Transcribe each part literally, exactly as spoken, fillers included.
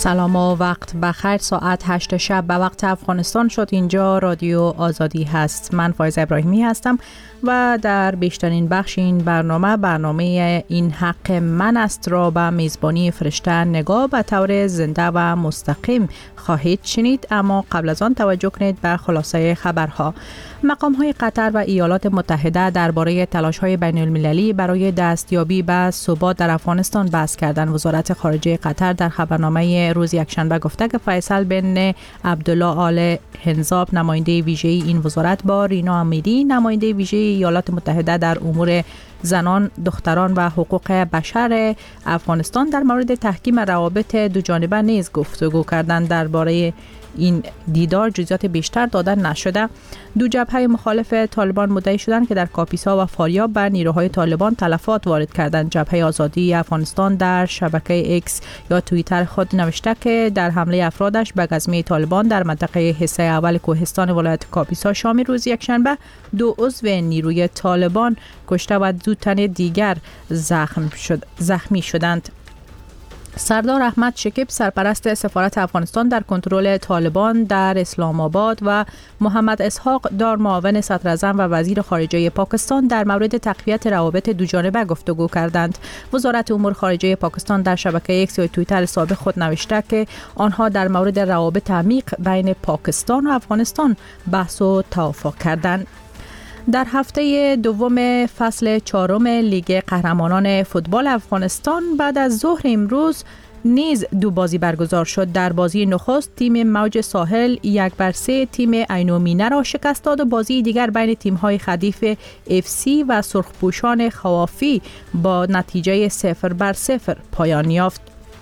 سلام و وقت بخیر. ساعت هشت شب به وقت افغانستان شد. اینجا رادیو آزادی هست. من فایزه ابراهیمی هستم و در بیشترین بخش این برنامه برنامه این حق من است را به میزبانی فرشته نگاه به طور زنده و مستقیم خواهید شنید. اما قبل از آن توجه کنید به خلاصه خبرها. مقام‌های قطر و ایالات متحده درباره تلاش‌های بین‌المللی برای دستیابی به ثبات در افغانستان بحث کردند. وزارت خارجه قطر در خبرنامه روز یکشنبه گفته که فیصل بن عبدالله آل حنظاب نماینده ویژه این وزارت با رینا امیری نماینده ویژه ایالات متحده در امور زنان، دختران و حقوق بشر افغانستان در مورد تحکیم روابط دو جانبه نیز گفتگو کردند. درباره این دیدار جزئیات بیشتر داده نشده. دو جبهه مخالف طالبان مدعی شدند که در کاپیسا و فاریاب بر نیروهای طالبان تلفات وارد کردند. جبهه آزادی افغانستان در شبکه ایکس یا توییتر خود نوشته که در حمله افرادش به گزمه طالبان در منطقه حصه اول کوهستان ولایت کاپیسا شام روز یکشنبه دو عضو نیروی طالبان کشته و دو تن دیگر زخم شد زخمی شدند. سردار احمد شکیب سرپرست سفارت افغانستان در کنترل طالبان در اسلام آباد و محمد اسحاق دار معاون صدر اعظم و وزیر خارجه پاکستان در مورد تقویت روابط دوجانبه گفتگو کردند. وزارت امور خارجه پاکستان در شبکه ایکس یا توییتر سابق خود نوشته که آنها در مورد روابط عمیق بین پاکستان و افغانستان بحث و توافق کردند. در هفته دوم فصل چهارم لیگ قهرمانان فوتبال افغانستان بعد از ظهر امروز نیز دو بازی برگزار شد. در بازی نخست تیم موج ساحل یک بر سه تیم عینومینه را شکست داد و بازی دیگر بین تیم‌های خدیف اف سی و سرخپوشان خوافی با نتیجه صفر بر صفر پایان یافت.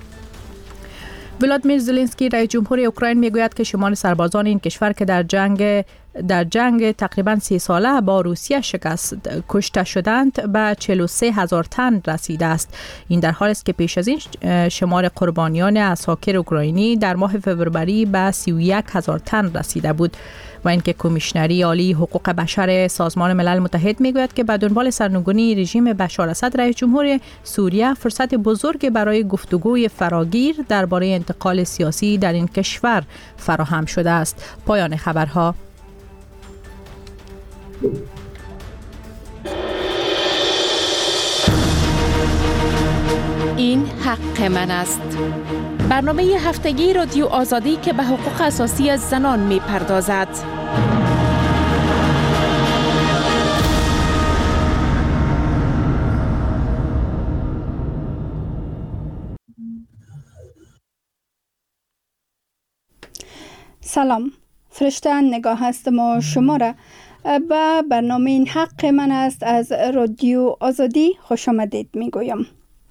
ولادیمیر زلنسکی رئیس جمهور اوکراین میگوید که شمار سربازان این کشور که در جنگ در جنگ تقریباً سی ساله با روسیه شکست کشته شدند به چهل و سه هزار تن رسیده است. این در حالی است که پیش از این شمار قربانیان عساکر اوکراینی در ماه فوریه به سی و یک هزار تن رسیده بود. و اینکه کمیشنری عالی حقوق بشر سازمان ملل متحد میگوید که به دنبال سرنگونی رژیم بشار اسد رئیس جمهور سوریه فرصت بزرگ برای گفتگوی فراگیر درباره انتقال سیاسی در این کشور فراهم شده است. پایان خبرها. این حق من است. برنامه هفتگی رادیو آزادی که به حقوق اساسی زنان می پردازد. سلام، فرشته نگاه هستم و شما را به برنامه این حق من است از رادیو آزادی خوش آمدید می گویم.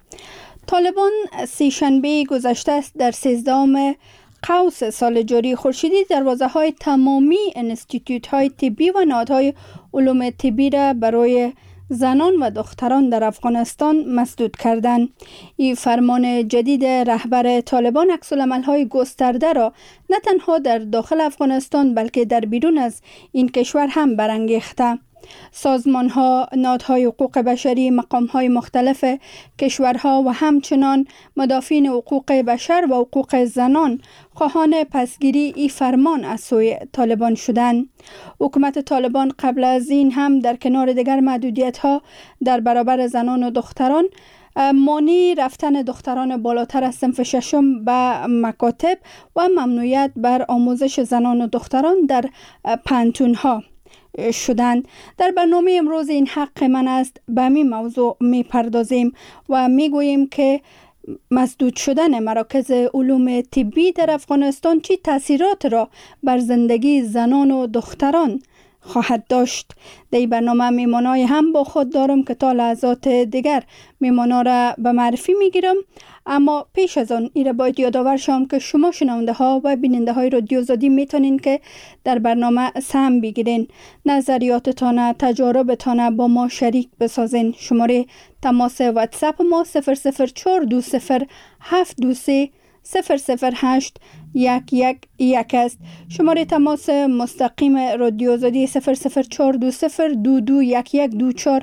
طالبان سی شنبه گذشته است در سیزدهم قوس سال جاری خورشیدی دروازه های تمامی انستیتوت های طبی و نهادهای علوم طبی را برای زنان و دختران در افغانستان مسدود کردند. این فرمان جدید رهبر طالبان عکس‌العمل های گسترده را نه تنها در داخل افغانستان بلکه در بیرون از این کشور هم برانگیخته. سازمان ها، نهادهای حقوق بشری، مقام های مختلف کشورها و همچنان مدافعین حقوق بشر و حقوق زنان خواهان پسگیری ای فرمان از سوی طالبان شدند. حکومت طالبان قبل از این هم در کنار دیگر محدودیت ها در برابر زنان و دختران مانع رفتن دختران بالاتر از صنف ششم به مکاتب و ممنوعیت بر آموزش زنان و دختران در پانتون ها شدند. در برنامه امروز این حق من است به این موضوع می پردازیم و می گوییم که مسدود شدن مراکز علوم طبی در افغانستان چه تاثیرات را بر زندگی زنان و دختران خواهد داشت. در این برنامه میمانای هم با خود دارم که تا لحظات دیگر میمانا را به معرفی میگیرم. اما پیش از آن ایره باید یادآور شم که شما شنونده ها و بیننده های رادیو آزادی میتونین که در برنامه سهم بگیرین، نظریاتتان، تجاربتان با ما شریک بسازین. شماره تماس واتساپ ما صفر صفر چهار دو صفر هفت دو سه صفر صفر هشت یک یک یک است. شماره تماس مستقیم رادیو آزادی صفر صفر چهار دو صفر دو دو یک یک دو چهار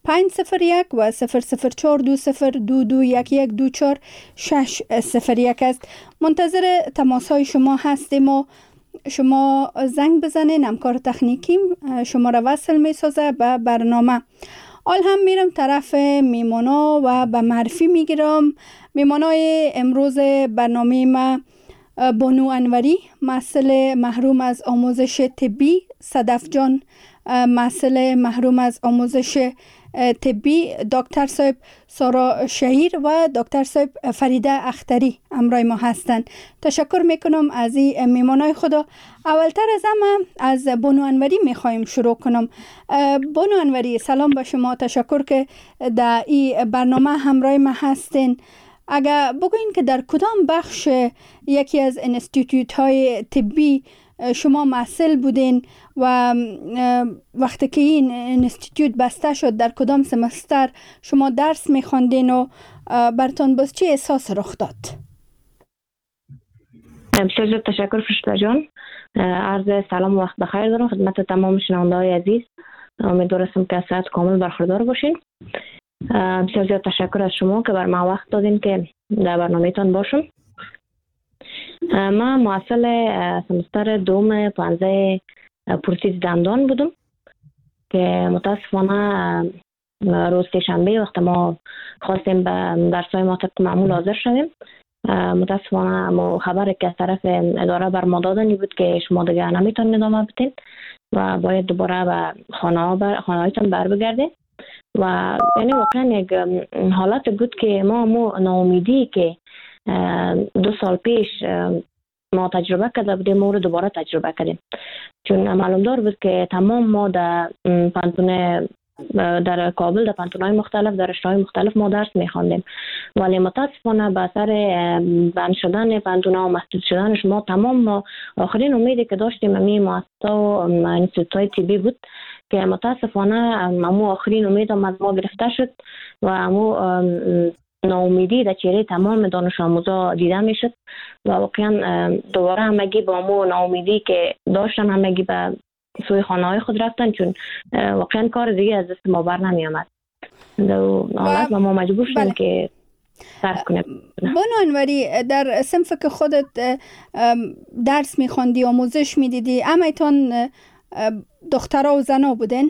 پنج صفر یک و صفر صفر چهار دو صفر دو دو یک یک دو چهار شش صفر یک است. منتظر تماس های شما هستیم و شما زنگ بزنین، همکار تکنیکیم شما را وصل می سازه به برنامه. حال هم میرم طرف میمانا و به معرفی میگیرم. میمانای امروز برنامه ما بانو انوری، محصل محروم از آموزش طبی، صدف جان، محصل محروم از آموزش طبی، دکتر صاحب سارا شهیر و دکتر صاحب فریده اختری همراه ما هستند. تشکر میکنم از این میمانای خدا. اولتر از همه از بانو انوری میخوایم شروع کنم. بانو انوری، سلام به شما، تشکر که در این برنامه همراه ما هستین. اگر بگوین که در کدام بخش یکی از انستیتوت های طبی شما محصل بودین و وقتی که این انستیتوت بسته شد در کدام سمستر شما درس میخواندین و برتان باز چی احساس رخ داد؟ بسیار زیاد تشکر فرشته جان. عرض سلام و وقت بخیر دارم خدمت تمام شنونده های عزیز. امیدوارم که از صحت کامل برخوردار باشین. بسیار زیاد تشکر از شما که بر ما وقت دادین که در برنامه تان باشم. من محصل سمستر دوم پانزده پروتز دندان بودم که متاسفانه روز شنبه وقت ما خواستیم به درسای ما طبق معمول حاضر شدیم، متاسفانه ما خبری که از طرف اداره بر ما دادنی بود که شما دیگه نمیتونید ادامه بدین و باید دوباره به خانه بر خانه هایتان بر بگردید. و یعنی واقعا یک حالت بود که ما مو ناامیدی که دو سال پیش ما تجربه کرده بودیم ما رو دوباره تجربه کردیم، چون معلوم دار بود که تمام ما در پانتون در کابل در پانتون‌های مختلف در رشته‌های مختلف ما درس می‌خواندیم، ولی متاسفانه به اثر بند شدن پانتون‌ها و محدود شدنش ما تمام ما آخرین امیدی که داشتیم امی مؤسسه و انستیتوت‌های طبی بود که متاسفانه مو آخرین امید هم از ما گرفته شد و مو ناامیدی در چهره تمام دانش آموزا دیده میشد و واقعا دوباره همگی با مو ناامیدی که داشتن همگی به سوی خانه های خود رفتن، چون واقعا کار دیگه از دست ما بر نمی آمد و ما مجبور شدیم بله. که درس کنیم. بانو انوری، در صنف که خودت درس میخواندی آموزش میدیدی اما ایتان دخترها و زنها بودن؟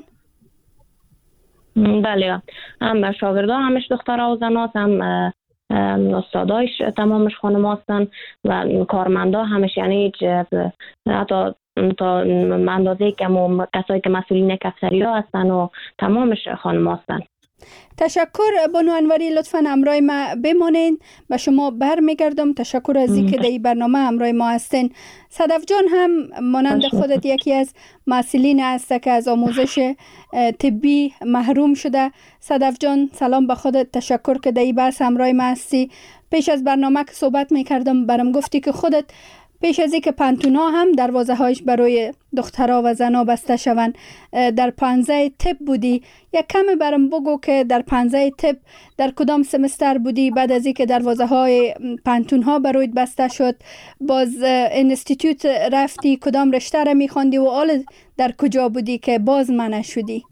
بله، هم شاگردان همش دخترها و زنها، هم استادایش تمامش خانم هستن و کارمندا همش، یعنی حتی تا اندازه که کسایی که مسئولین کفتری ها هستن و تمامش خانم هستن. تشکر بانو انوری، لطفاً همراه ما بمانین. به شما برمیگردم. تشکر از اینکه در این برنامه همراه ما هستین. صدف جان هم مانند خودت یکی از مسئولین هست که از آموزش طبی محروم شده. صدف جان سلام به خودت، تشکر که در این بحث همراه ما هستی. پیش از برنامه که صحبت میکردم برام گفتی که خودت پیش از اینکه پانتونا هم دروازه هایش برای دخترها و زنها بسته شوند در پانزده طب بودی. یک کمی برام بگو که در پانزده طب در کدام سمستر بودی؟ بعد از اینکه دروازه های پانتون ها برایت بسته شد باز انستیتوت رفتی، کدام رشته را میخواندی و حال در کجا بودی که باز منع شدی؟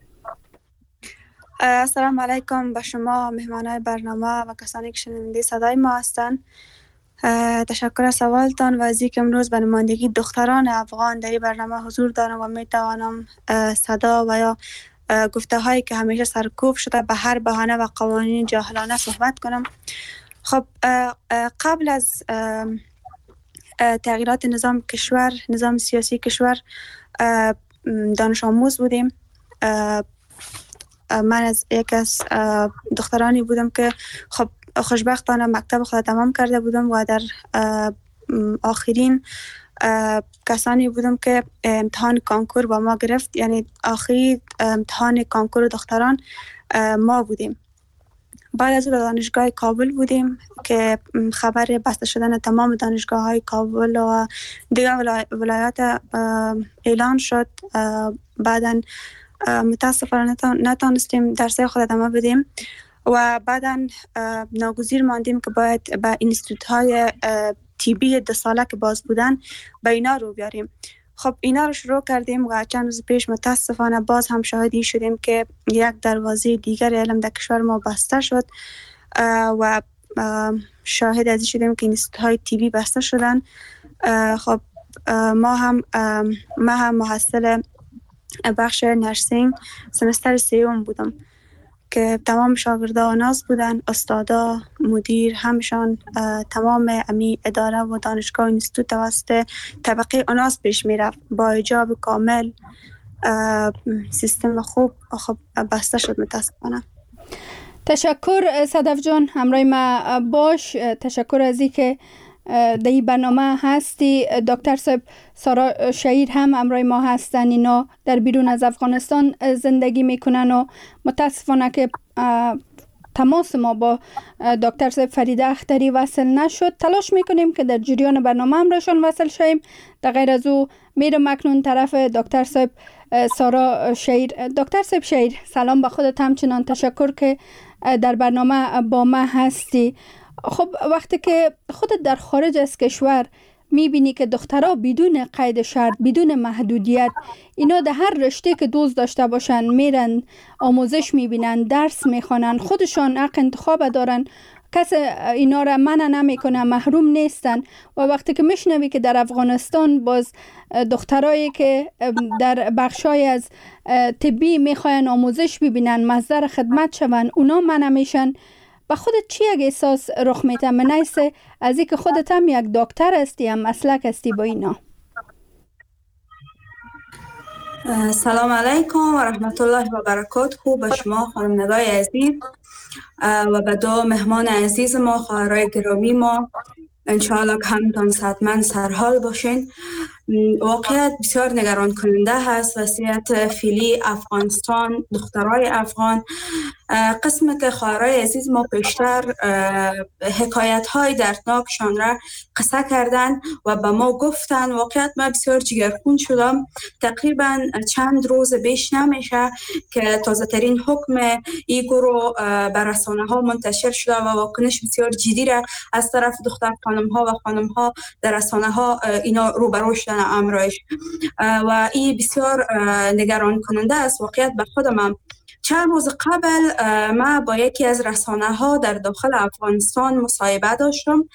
السلام علیکم به شما مهمانای برنامه و کسانی که شنونده صدای ما هستند. تشکر از سوالتان و از اینکه امروز به نمایندگی دختران افغان در این برنامه حضور دارم و می توانم صدا و یا گفته هایی که همیشه سرکوب شده به هر بهانه و قوانین جاهلانه صحبت کنم. خب قبل از تغییرات نظام کشور، نظام سیاسی کشور، دانش آموز بودیم. من از یک از دخترانی بودم که خب خوشبختانه مکتب خود تمام کرده بودم و در آخرین کسانی بودم که امتحان کانکور با ما گرفت، یعنی آخری امتحان کانکور دختران ما بودیم. بعد از دانشگاه کابل بودیم که خبر بسته شدن تمام دانشگاه های کابل و دیگر ولایات اعلان شد. بعداً متاسفانه نتانستیم درس خود ادامه بدیم و بعداً ناگزیر ماندیم که باید به اینستیتوت های طبی دو ساله که باز بودن به اینا رو بیاریم. خب اینا رو شروع کردیم و چند روز پیش متاسفانه باز هم شاهدی شدیم که یک دروازه دیگر علم در کشور ما بسته شد و شاهد از شدیم که اینستیتوت های تیبی بسته شدن. خب ما هم ما هم محصل بخش نرسینگ سمستر سیوم بودم که تمام شاگردا ناز بودن، استادا، مدیر، همشان تمام امی اداره و دانشگاه اینستیتوت توسط طبقه آناس پیش میرفت با حجاب کامل. سیستم خوب خب بسته شد متاسفانه. تشکر صدف جان، همراه ما باش. تشکر از این که در این برنامه هستی. دکتر صاحب سارا شهیر هم همراه ما هستن. اینا در بیرون از افغانستان زندگی میکنن و متاسفانه که تماس ما با دکتر صاحب فرید اختری وصل نشد. تلاش میکنیم که در جریان برنامه همراهشان وصل شویم. در غیر از او میرم اکنون طرف دکتر صاحب سارا شهیر. دکتر صاحب شهیر، سلام به خودت، همچنان تشکر که در برنامه با ما هستی. خب وقتی که خودت در خارج از کشور میبینی که دخترها بدون قید شرط، بدون محدودیت، اینا در هر رشته که دوست داشته باشن میرن آموزش میبینن، درس میخوانن، خودشان حق انتخاب دارن، کس اینا را منع نمیکنه، محروم نیستن. و وقتی که میشنوی که در افغانستان باز دخترایی که در بخشای از طبی میخواین آموزش ببینن، مصدر خدمت شون، اونا منع میشن، با خودت چی یک احساس رخ میته؟ منیست از این که خودت هم یک دکتر هستی، هم مسلک هستی با اینا. سلام علیکم و رحمت الله و برکاته. به شما خانم نگاه عزیز و به دو مهمان عزیز ما، خواهرای گرامی ما، انشاءالله که همتان صحتمند سرحال باشین. واقعیت بسیار نگران کننده هست وضعیت فعلی افغانستان، دخترای افغان. قسم که خواهرای عزیز ما پیشتر حکایت های دردناکشان را قصه کردن و به ما گفتن، واقعیت من بسیار جگرخون شدم. تقریبا چند روز بیش نمیشه که تازه ترین حکم ای گروه بر رسانه ها منتشر شده و واکنش بسیار جدی را از طرف دختر خانم ها و خانم ها در رسانه ها اینا روبرو شدن امرش و این بسیار نگران کننده است. واقعیت به خودم چند روز قبل ما با یکی از رسانه ها در داخل افغانستان مصاحبه داشتم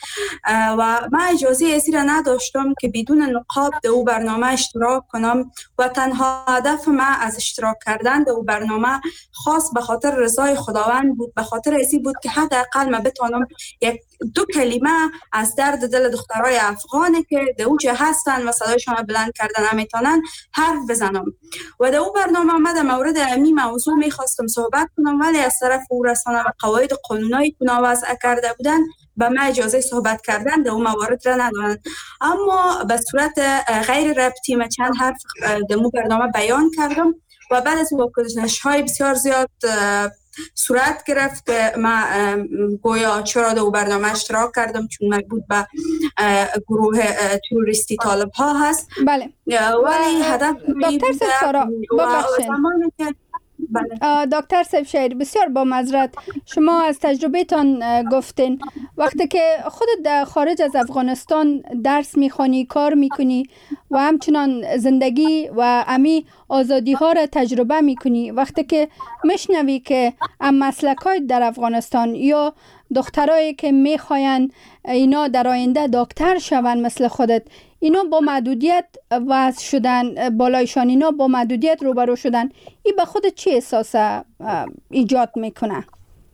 و ما اجازه ازی را نداشتم که بدون نقاب در او برنامه اشتراک کنم و تنها هدف ما از اشتراک کردن در او برنامه خاص به خاطر رضای خداوند بود، به خاطر ازی بود که حداقل ما بتونم یک دو کلمه از درد دل دخترای افغانه که در اوجه هستن و صدایشان بلند کردن نمیتونن حرف بزنم. و در او برنامه ما در مورد امی موضوع میخواستم صحبت کنم، ولی از طرف او رسانه و قواعد قانونی که وضع کرده بودن به ما اجازه صحبت کردن در اون موارد را ندارن. اما به صورت غیر ربطی من چند حرف در اون برنامه بیان کردم و بعد از واکنش های بسیار زیاد صورت گرفت که من گویا چرا در برنامه اشتراک کردم چون مربوط به گروه تروریستی طالب ها هست. بله. ولی هدف دکتر سارا ببخشید. دکتر صاحب شهیر، بسیار با معذرت، شما از تجربه تان گفتین وقتی که خودت در خارج از افغانستان درس میخوانی، کار میکنی و همچنان زندگی و امی آزادی ها را تجربه میکنی، وقتی که میشنوی که ام مسلک های در افغانستان یا دخترایی که میخواین اینا در آینده دکتر شون مثل خودت، اینا با محدودیت وضع شدن، بالایشان اینا با محدودیت روبرو شدن، این به خود چی احساس ایجاد میکنه؟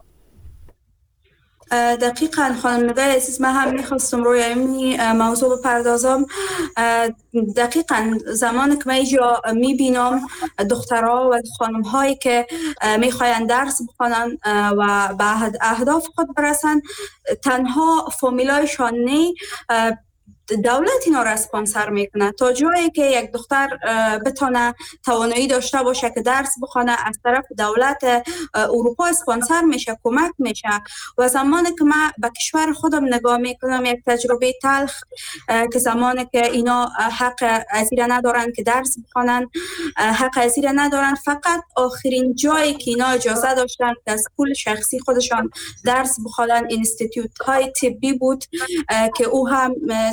دقیقاً خانم نگاه عزیز، من هم میخواستم روی این موضوع بپردازم. دقیقاً زمانی که من اینجا میبینم دخترها و خانم هایی که میخواین درس بخونن و به اهداف خود برسن، تنها فامیلایشان نه دولت اینا را اسپانسر میکنه تا جایی که یک دختر بتونه توانایی داشته باشه که درس بخونه، از طرف دولت اروپا اسپانسر میشه، کمک میشه. و زمانی که من به کشور خودم نگاه میکنم، یک تجربه تلخ که زمانی که اینا حق ازیره ندارن که درس بخونن، حق ازیره ندارن، فقط آخرین جایی که اینا اجازه داشتن که از پول شخصی خودشان درس بخونن اینستیتوت های طبی بود که او هم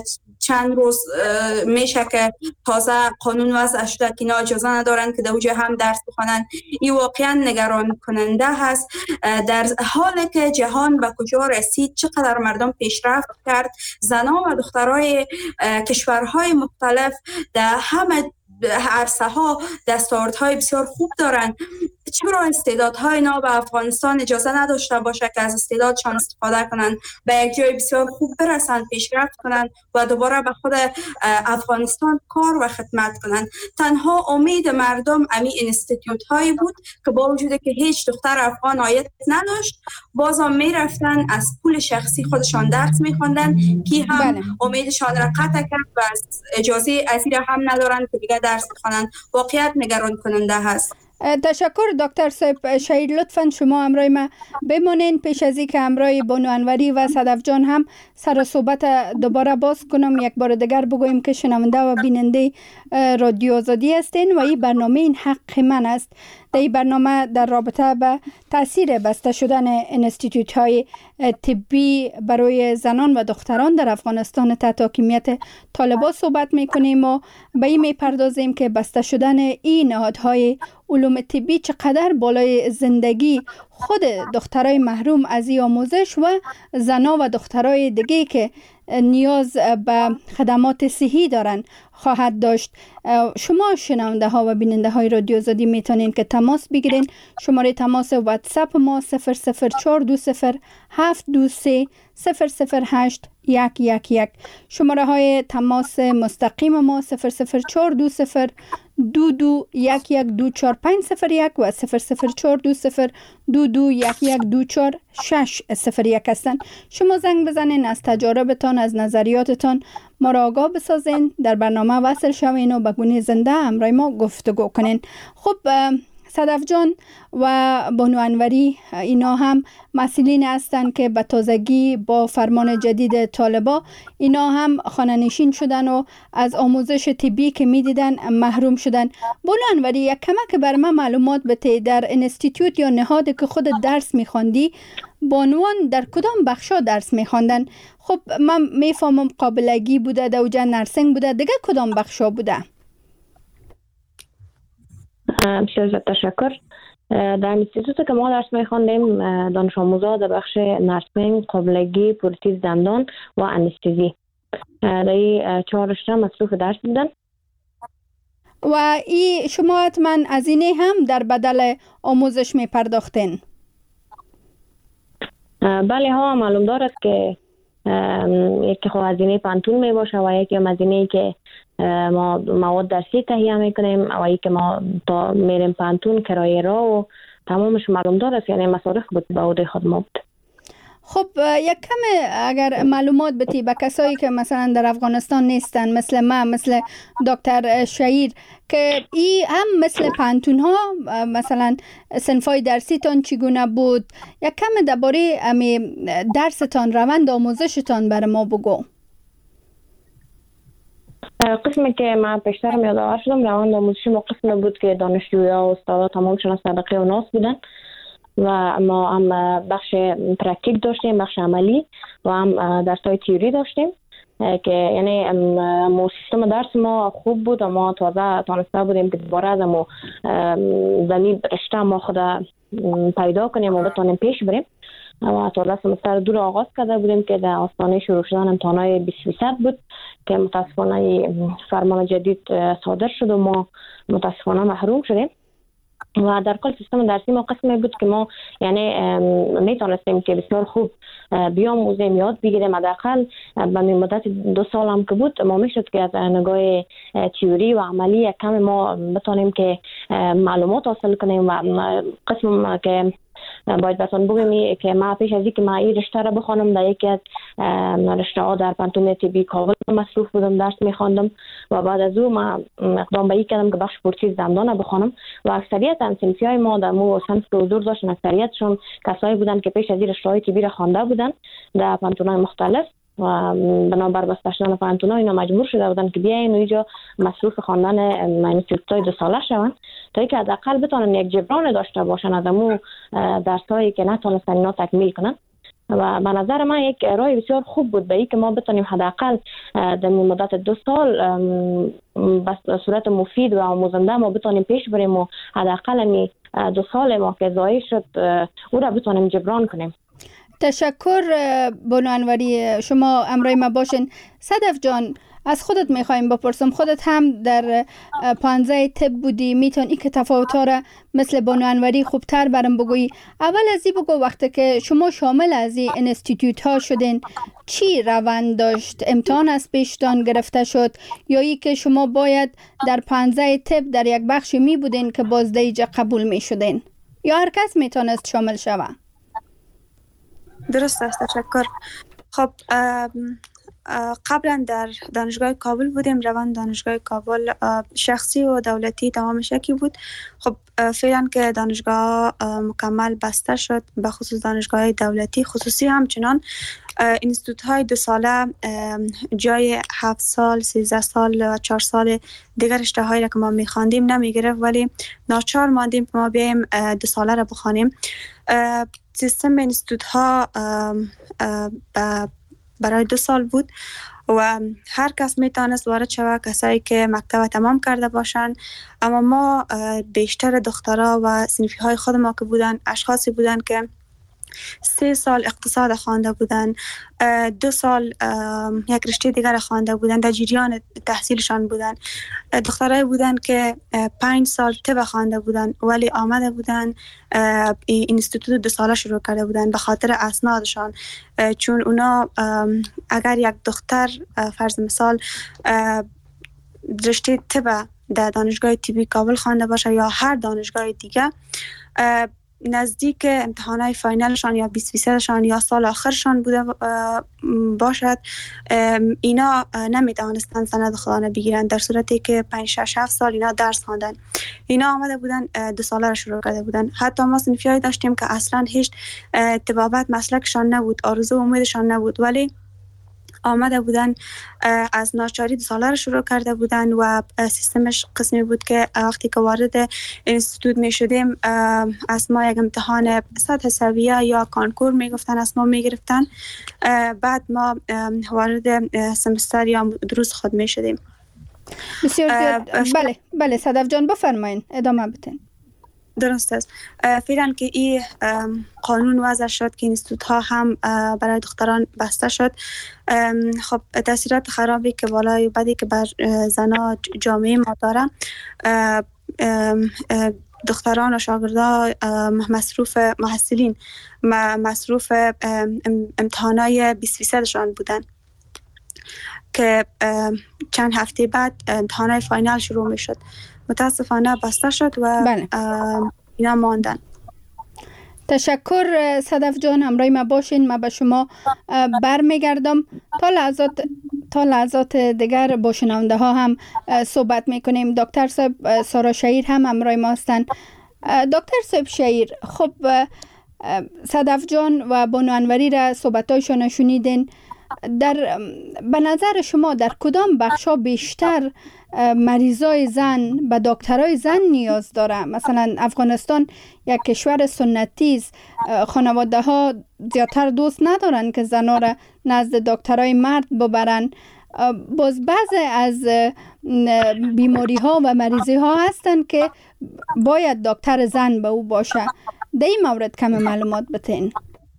چند روز میشه که تازه قانون وضع شده که اینا اجازه ندارن که در اونجا هم درس بخونن. این واقعا نگران کننده هست در حالی که جهان به کجا رسید، چقدر مردم پیشرفت کرد. زنان و دخترای کشورهای مختلف در همه عرصه ها دستاوردهای بسیار خوب دارند. چرا استعدادهای اینا به افغانستان اجازه نداشته باشه که از استعدادشان استفاده کنند، به یک جای بسیار خوب برسند، پیشرفت کنند و دوباره به خود افغانستان کار و خدمت کنند؟ تنها امید مردم امی اینستیتوت هایی بود که با وجود که هیچ دختر افغان عاید نداشت، بازم میرفتن از پول شخصی خودشان درس میخوندن که هم بله. امیدشان را قطع کرد و از اجازه ازیر هم ندارن که دیگه درس بخونن. واقعیت نگران کننده هست. تشکر دکتر صاحب شهیر، لطفاً شما همراه ما بمانین. پیش از اینکه همراه بانو انوری و صدف جان هم سر صحبت دوباره باز کنم، یک بار دیگر بگویم که شنونده و بیننده رادیو آزادی هستین و این برنامه این حق من است. در این برنامه در رابطه به تاثیر بسته شدن انستیتوت های طبی برای زنان و دختران در افغانستان تحت حاکمیت طالبان صحبت میکنیم و به این میپردازیم که بسته شدن این نهادهای علوم طبی چقدر بالای زندگی خود دخترای محروم از این آموزش و زنان و دخترای دیگه که نیاز به خدمات صحی دارن خواهد داشت. شما شنونده ها و بیننده های رادیو آزادی میتونین که تماس بگیرین. شماره تماس واتساپ ما صفر صفر چهار دو صفر هفت دو سه صفر صفر هشت یک یک یک. شماره های تماس مستقیم ما صفر صفر چهار دو صفر دو دو یک یک دو چهار پنج صفر یک و صفر صفر چهار دو صفر دو دو یک یک دو چهار شش صفر یک هستند. شما زنگ بزنین، از تجاربتان، از نظریاتتان ما را آگاه بسازین، در برنامه وصل شوین و به گونه زنده همراه ما گفتگو کنین. خب صدف جان و بانو انوری اینا هم مسئولین هستند که به تازگی با فرمان جدید طالبان اینا هم خانه نشین شدن و از آموزش طبی که میدیدن محروم شدن. بانو انوری یک کمک بر من معلومات بده، در انستیتوت یا نهادی که خود درس میخواندی بانوان در کدام بخشا درس میخواندن؟ خب من میفهمم قابلگی بوده، دوجه نرسنگ بوده، دیگه کدام بخشا بوده؟ بسیار تشکر. در انستیتوت که ما درس میخواندیم دانش آموزا در بخش نرسینگ، قابلگی، پروتز دندان و انستزی در این چهار رشته مصروف درس بودن. و این شما حتما هزینه هم در بدل آموزش میپرداختین؟ بله ها، معلوم دارد که یکی خب هزینه پانتون می باشه و یکی هم هزینه که ما مواد درسی تهیه میکنیم و یکی ما تا میریم پانتون، کرایه را و تمامش معلوم دارد، یعنی مصارف بود به عهده خود ما بود. خب یک کم اگر معلومات بتی به کسایی که مثلا در افغانستان نیستن، مثل ما، مثل دکتر شهیر، که ای هم مثل پانتون ها مثلا صنفای درسیتان چگونه بود، یک کم درباره امی درستان، روند آموزشتان بر ما بگو. قسمی که من پیشتر یادآور شدم روند آموزشی ما قسمی بود که دانشجویا و استادا تمامشون از طبقه و ناس بودن و ما هم بخش پرکتیک داشتیم، بخش عملی و هم درس‌های تئوری داشتیم که یعنی ما سیستم درس ما خوب بود و ما تازه تانسته بودیم که دوباره از ما زمین رشته ما خود پیدا کنیم و بتونیم پیش بریم و تازه سمستر دو را آغاز کرده بودیم که در آستانه شروع شدن امتحانات بیست فیصد بود که متاسفانه فرمان جدید صادر شد و ما متاسفانه محروم شدیم. و در کل سیستم درسی ما قسمی بود که ما یعنی میتونستیم که بسیار خوب بیاموزیم، یاد بگیریم. حداقل به مدت دو سال هم که بود ما میشد که از نگاه تئوری و عملی یک کم ما بتونیم که معلومات حاصل کنیم. و قسم که باید بتون بگم که ما پیش از اینکه ما این رشته را بخوانم در یکی از رشته ها در پانتون طبی کابل مصروف بودم، درس میخواندم و بعد از او ما اقدام به این کردم که بخش پروتز دندان را بخوانم و اکثریت انسیمسی های ما در مو سنف که حضور داشتن اکثریتشون کسایی بودن که پیش از این رشته های طبی را خوانده بودن در پانتون های مختلف و بنابر بسته شدن پانتون ها اینا مجبور شده بودن که بیاین و اینجا مصروف خواندن انستیتوت‌های دو ساله شوند تا اینکه حداقل بتونن یک جبران داشته باشن از امو درسایی که نتونستن اینا تکمیل کنن. و به نظر من یک راه بسیار خوب بود به این که ما بتونیم حداقل در مدت دو سال به صورت مفید و آموزنده ما بتونیم پیش بریم و حداقل می دو سال ما که ضایع شد او را بتونیم جبران کنیم. تشکر بانو انوری، شما امروی ما باشین. صدف جان، از خودت میخوایم بپرسم، خودت هم در پانزه طب بودی، میتونی که تفاوت‌ها را مثل بانو انوری خوبتر برام بگویی. اول از این بگو وقتی که شما شامل از این انستیتوت ها شدین چی روند داشت؟ امتحان از پیشتان گرفته شد یا ای که شما باید در پانزه طب در یک بخشی می بودین که بازدهیجه قبول می شدین یا هر کس میتونست شامل شوه؟ درست است، تشکر. خب قبلا در دانشگاه کابل بودیم. روان دانشگاه کابل شخصی و دولتی تمام شکی بود. خب فعلا که دانشگاه مکمل بسته شد، به خصوص دانشگاه دولتی خصوصی همچنان اینستیتوت های دو ساله جای هفت سال، سیزده سال و چهار سال دیگر رشته هایی را که ما میخواندیم نمیگرفت، ولی ناچار ماندیم که ما بیایم دو ساله را بخوانیم. سیستم اینستیتوت ها برای دو سال بود و هر کس میتونست وارد شود، کسایی که مکتب تمام کرده باشند. اما ما بیشتر دخترها و صنفی های خود ما که بودن اشخاصی بودن که سه سال اقتصاد خوانده بودن، دو سال یک رشته دیگر خوانده بودن، در جریان تحصیلشان بودن. دخترای بودن که پنج سال طب خوانده بودن ولی آمده بودن اینستیتوت دو ساله شروع کرده بودن به خاطر اسنادشان، چون اونا اگر یک دختر فرض مثال رشته طب در دانشگاه طبی کابل خوانده باشه یا هر دانشگاه دیگه، نزدیک امتحانات فاینالشان یا بیست فیصدشان یا سال آخرشان بوده باشد، اینا نمیتوانستن سند خودانه بگیرن، در صورتی که پنج شش هفت سال اینا درس خواندن. اینا آمده بودن دو ساله را شروع کرده بودن. حتی ما صنفیایی داشتیم که اصلا هیچ طبابت مسلکشان نبود، آرزو و امیدشان نبود، ولی آمده بودن از ناچاری دو ساله رو شروع کرده بودن و سیستمش قسمی بود که وقتی که وارد اینستیتوت می شدیم از ما یک امتحان سطح سویه یا کانکور می گفتن، از ما می گرفتن، بعد ما وارد سمستر یا دروس خود می شدیم. بسیار زیاد. بله بله صدف جان بفرمایین، ادامه بدین. درست است. فعلا که این قانون وضع شد که اینستیتوت ها هم برای دختران بسته شد، خب تاثیرات خرابی که بالای بدی که بر زنا جامعه ما داره، دختران و شاگردان مصروف محصلین مصروف امتحانای بیست فیصدشان بودن که چند هفته بعد امتحانای فاینال شروع می شد. متاسفانه بسته شد و بله. اینا ماندن. تشکر صدف جان، همراه ما باشین. ما به شما برمیگردم تا لحظات تا لحظات دیگر با شنونده ها هم صحبت میکنیم. دکتر صاحب سارا شهیر هم همراه ما هستن. دکتر صاحب شهیر، خب صدف جان و بانو انوری را صحبتایشان شنیدین. در به نظر شما در کدام بخشا بیشتر مریضای زن به دکترای زن نیاز داره؟ مثلا افغانستان یک کشور سنتی است، خانواده ها زیادتر دوست ندارن که زنها را نزد دکترای مرد ببرن. باز بعضی از بیماری ها و مریضی ها هستن که باید دکتر زن به او باشه. در این مورد کم معلومات بتین.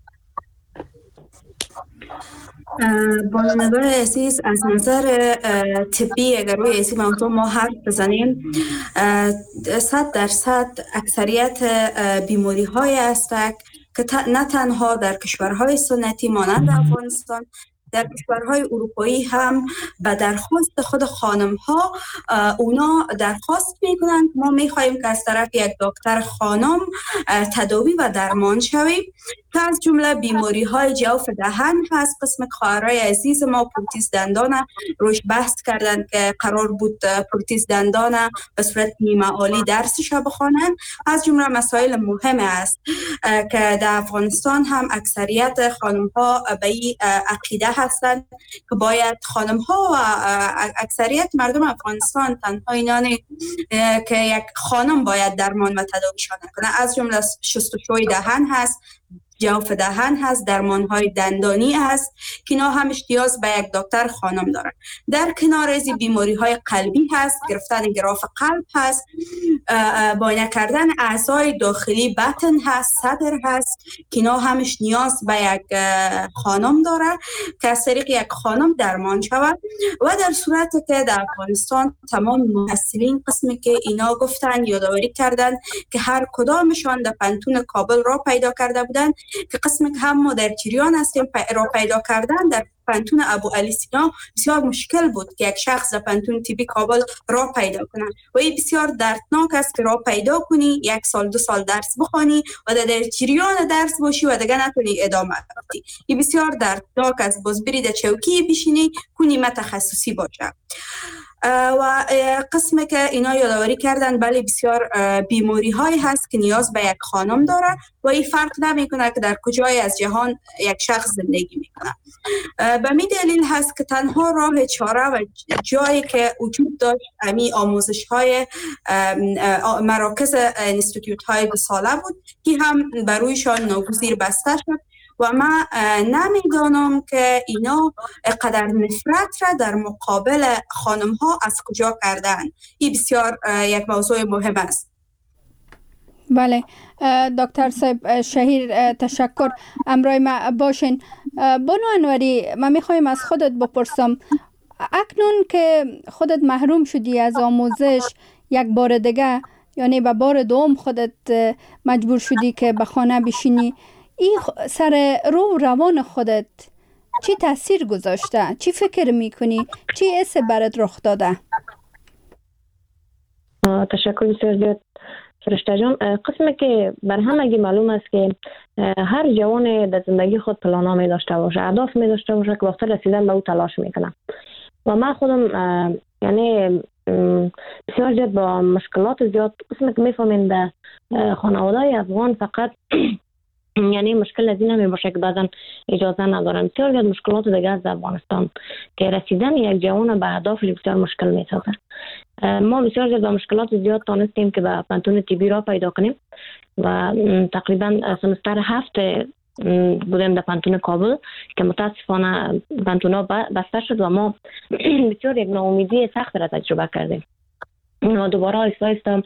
با نظر عزیز، از نظر طبی اگر روی ایسی موضوع ما حرف بزنیم، صد درصد اکثریت بیماری های است که نه تنها در کشورهای سنتی مانند افغانستان، در کشورهای اروپایی هم به درخواست خود خانم ها اونا درخواست میکنند ما میخواهیم که از طرف یک دکتر خانم تداوی و درمان شویم، که از جمله بیماری های جوف دهن هست. قسم خواهرای عزیز ما پروتز دندان روش بحث کردند که قرار بود پروتز دندان به صورت نیمه عالی درسش بخوانند. از جمله مسائل مهم است که در افغانستان هم اکثریت خانم ها به این عقیده هستند که باید خانم ها و اکثریت مردم افغانستان تنها اینانی که یک خانم باید درمان و تداویشان کنه. از جمله شستشوی دهن هست، جوف دهن هست، درمان های دندانی هست که اینا هم نیاز به یک دکتر خانم دارن. در کنار از بیماری های قلبی هست، گرفتن گراف قلب هست، معاینه کردن اعضای داخلی بطن هست، صدر هست که اینا همش نیاز به یک خانم داره که از طریق یک خانم درمان شود. و در صورتی که در افغانستان تمام محصلین قسمی که اینا گفتن یادآوری کردن که هر کدامشان در پانتون کابل را پیدا کرده بودن که قسمی که هم ما در جریان هستیم را پیدا کردن در پانتون ابو علی سینا بسیار مشکل بود که یک شخص در پانتون طبی کابل را پیدا کنه و این بسیار دردناک است که را پیدا کنی، یک سال دو سال درس بخوانی و در جریان درس باشی و دیگه نتونی ادامه بدی. این بسیار دردناک است. باز بری در چوکی بشینی کنی تخصصی باشه. و قسمی که اینا یادآوری کردن بله بسیار بیماری های هست که نیاز به یک خانم داره و این فرق نمی کنه که در کجای از جهان یک شخص زندگی میکنه. به می دلیل هست که تنها راه چاره و جایی که وجود داشت امی آموزش های مراکز انستیتوت های دو ساله بود که هم برویشان ناگزیر بسته شد و من نمیدانم که اینا قدر نفرت را در مقابل خانم ها از کجا کردن. این بسیار یک موضوع مهم است. بله دکتر صاحب شهیر تشکر. امروی ما باشین. بانو انوری، من میخوایم از خودت بپرسم اکنون که خودت محروم شدی از آموزش یک بار دیگه، یعنی به بار دوم خودت مجبور شدی که به خانه بشینی، این سر رو روان خودت چی تاثیر گذاشته؟ چی فکر میکنی؟ چی حس برات رخ داده؟ تشکر بسیار زیاد فرشته جان. قسمی که بر همگی معلوم است که هر جوان در زندگی خود پلان‌ها داشته باشه، اهداف می داشته باشه که وقت رسیدن به او تلاش میکنه و من خودم یعنی بسیار زیاد با مشکلات زیاد قسمی که میفهمین در خانواده‌های افغان فقط یعنی مشکل از این همی باشه که بعضا اجازه ندارن. بسیار زیاد مشکلات دیگه از افغانستان که رسیدن یک جوان به اهداف بسیار مشکل میسازه. ما بسیار زیاد با مشکلات زیاد تانستیم که به پانتون طبی را پیدا کنیم و تقریبا سمستر هفت بودیم در پانتون کابل که متاسفانه پانتونا بسته شد و ما بسیار یک ناامیدی سخت را تجربه کردیم و دوباره آیسته آیسته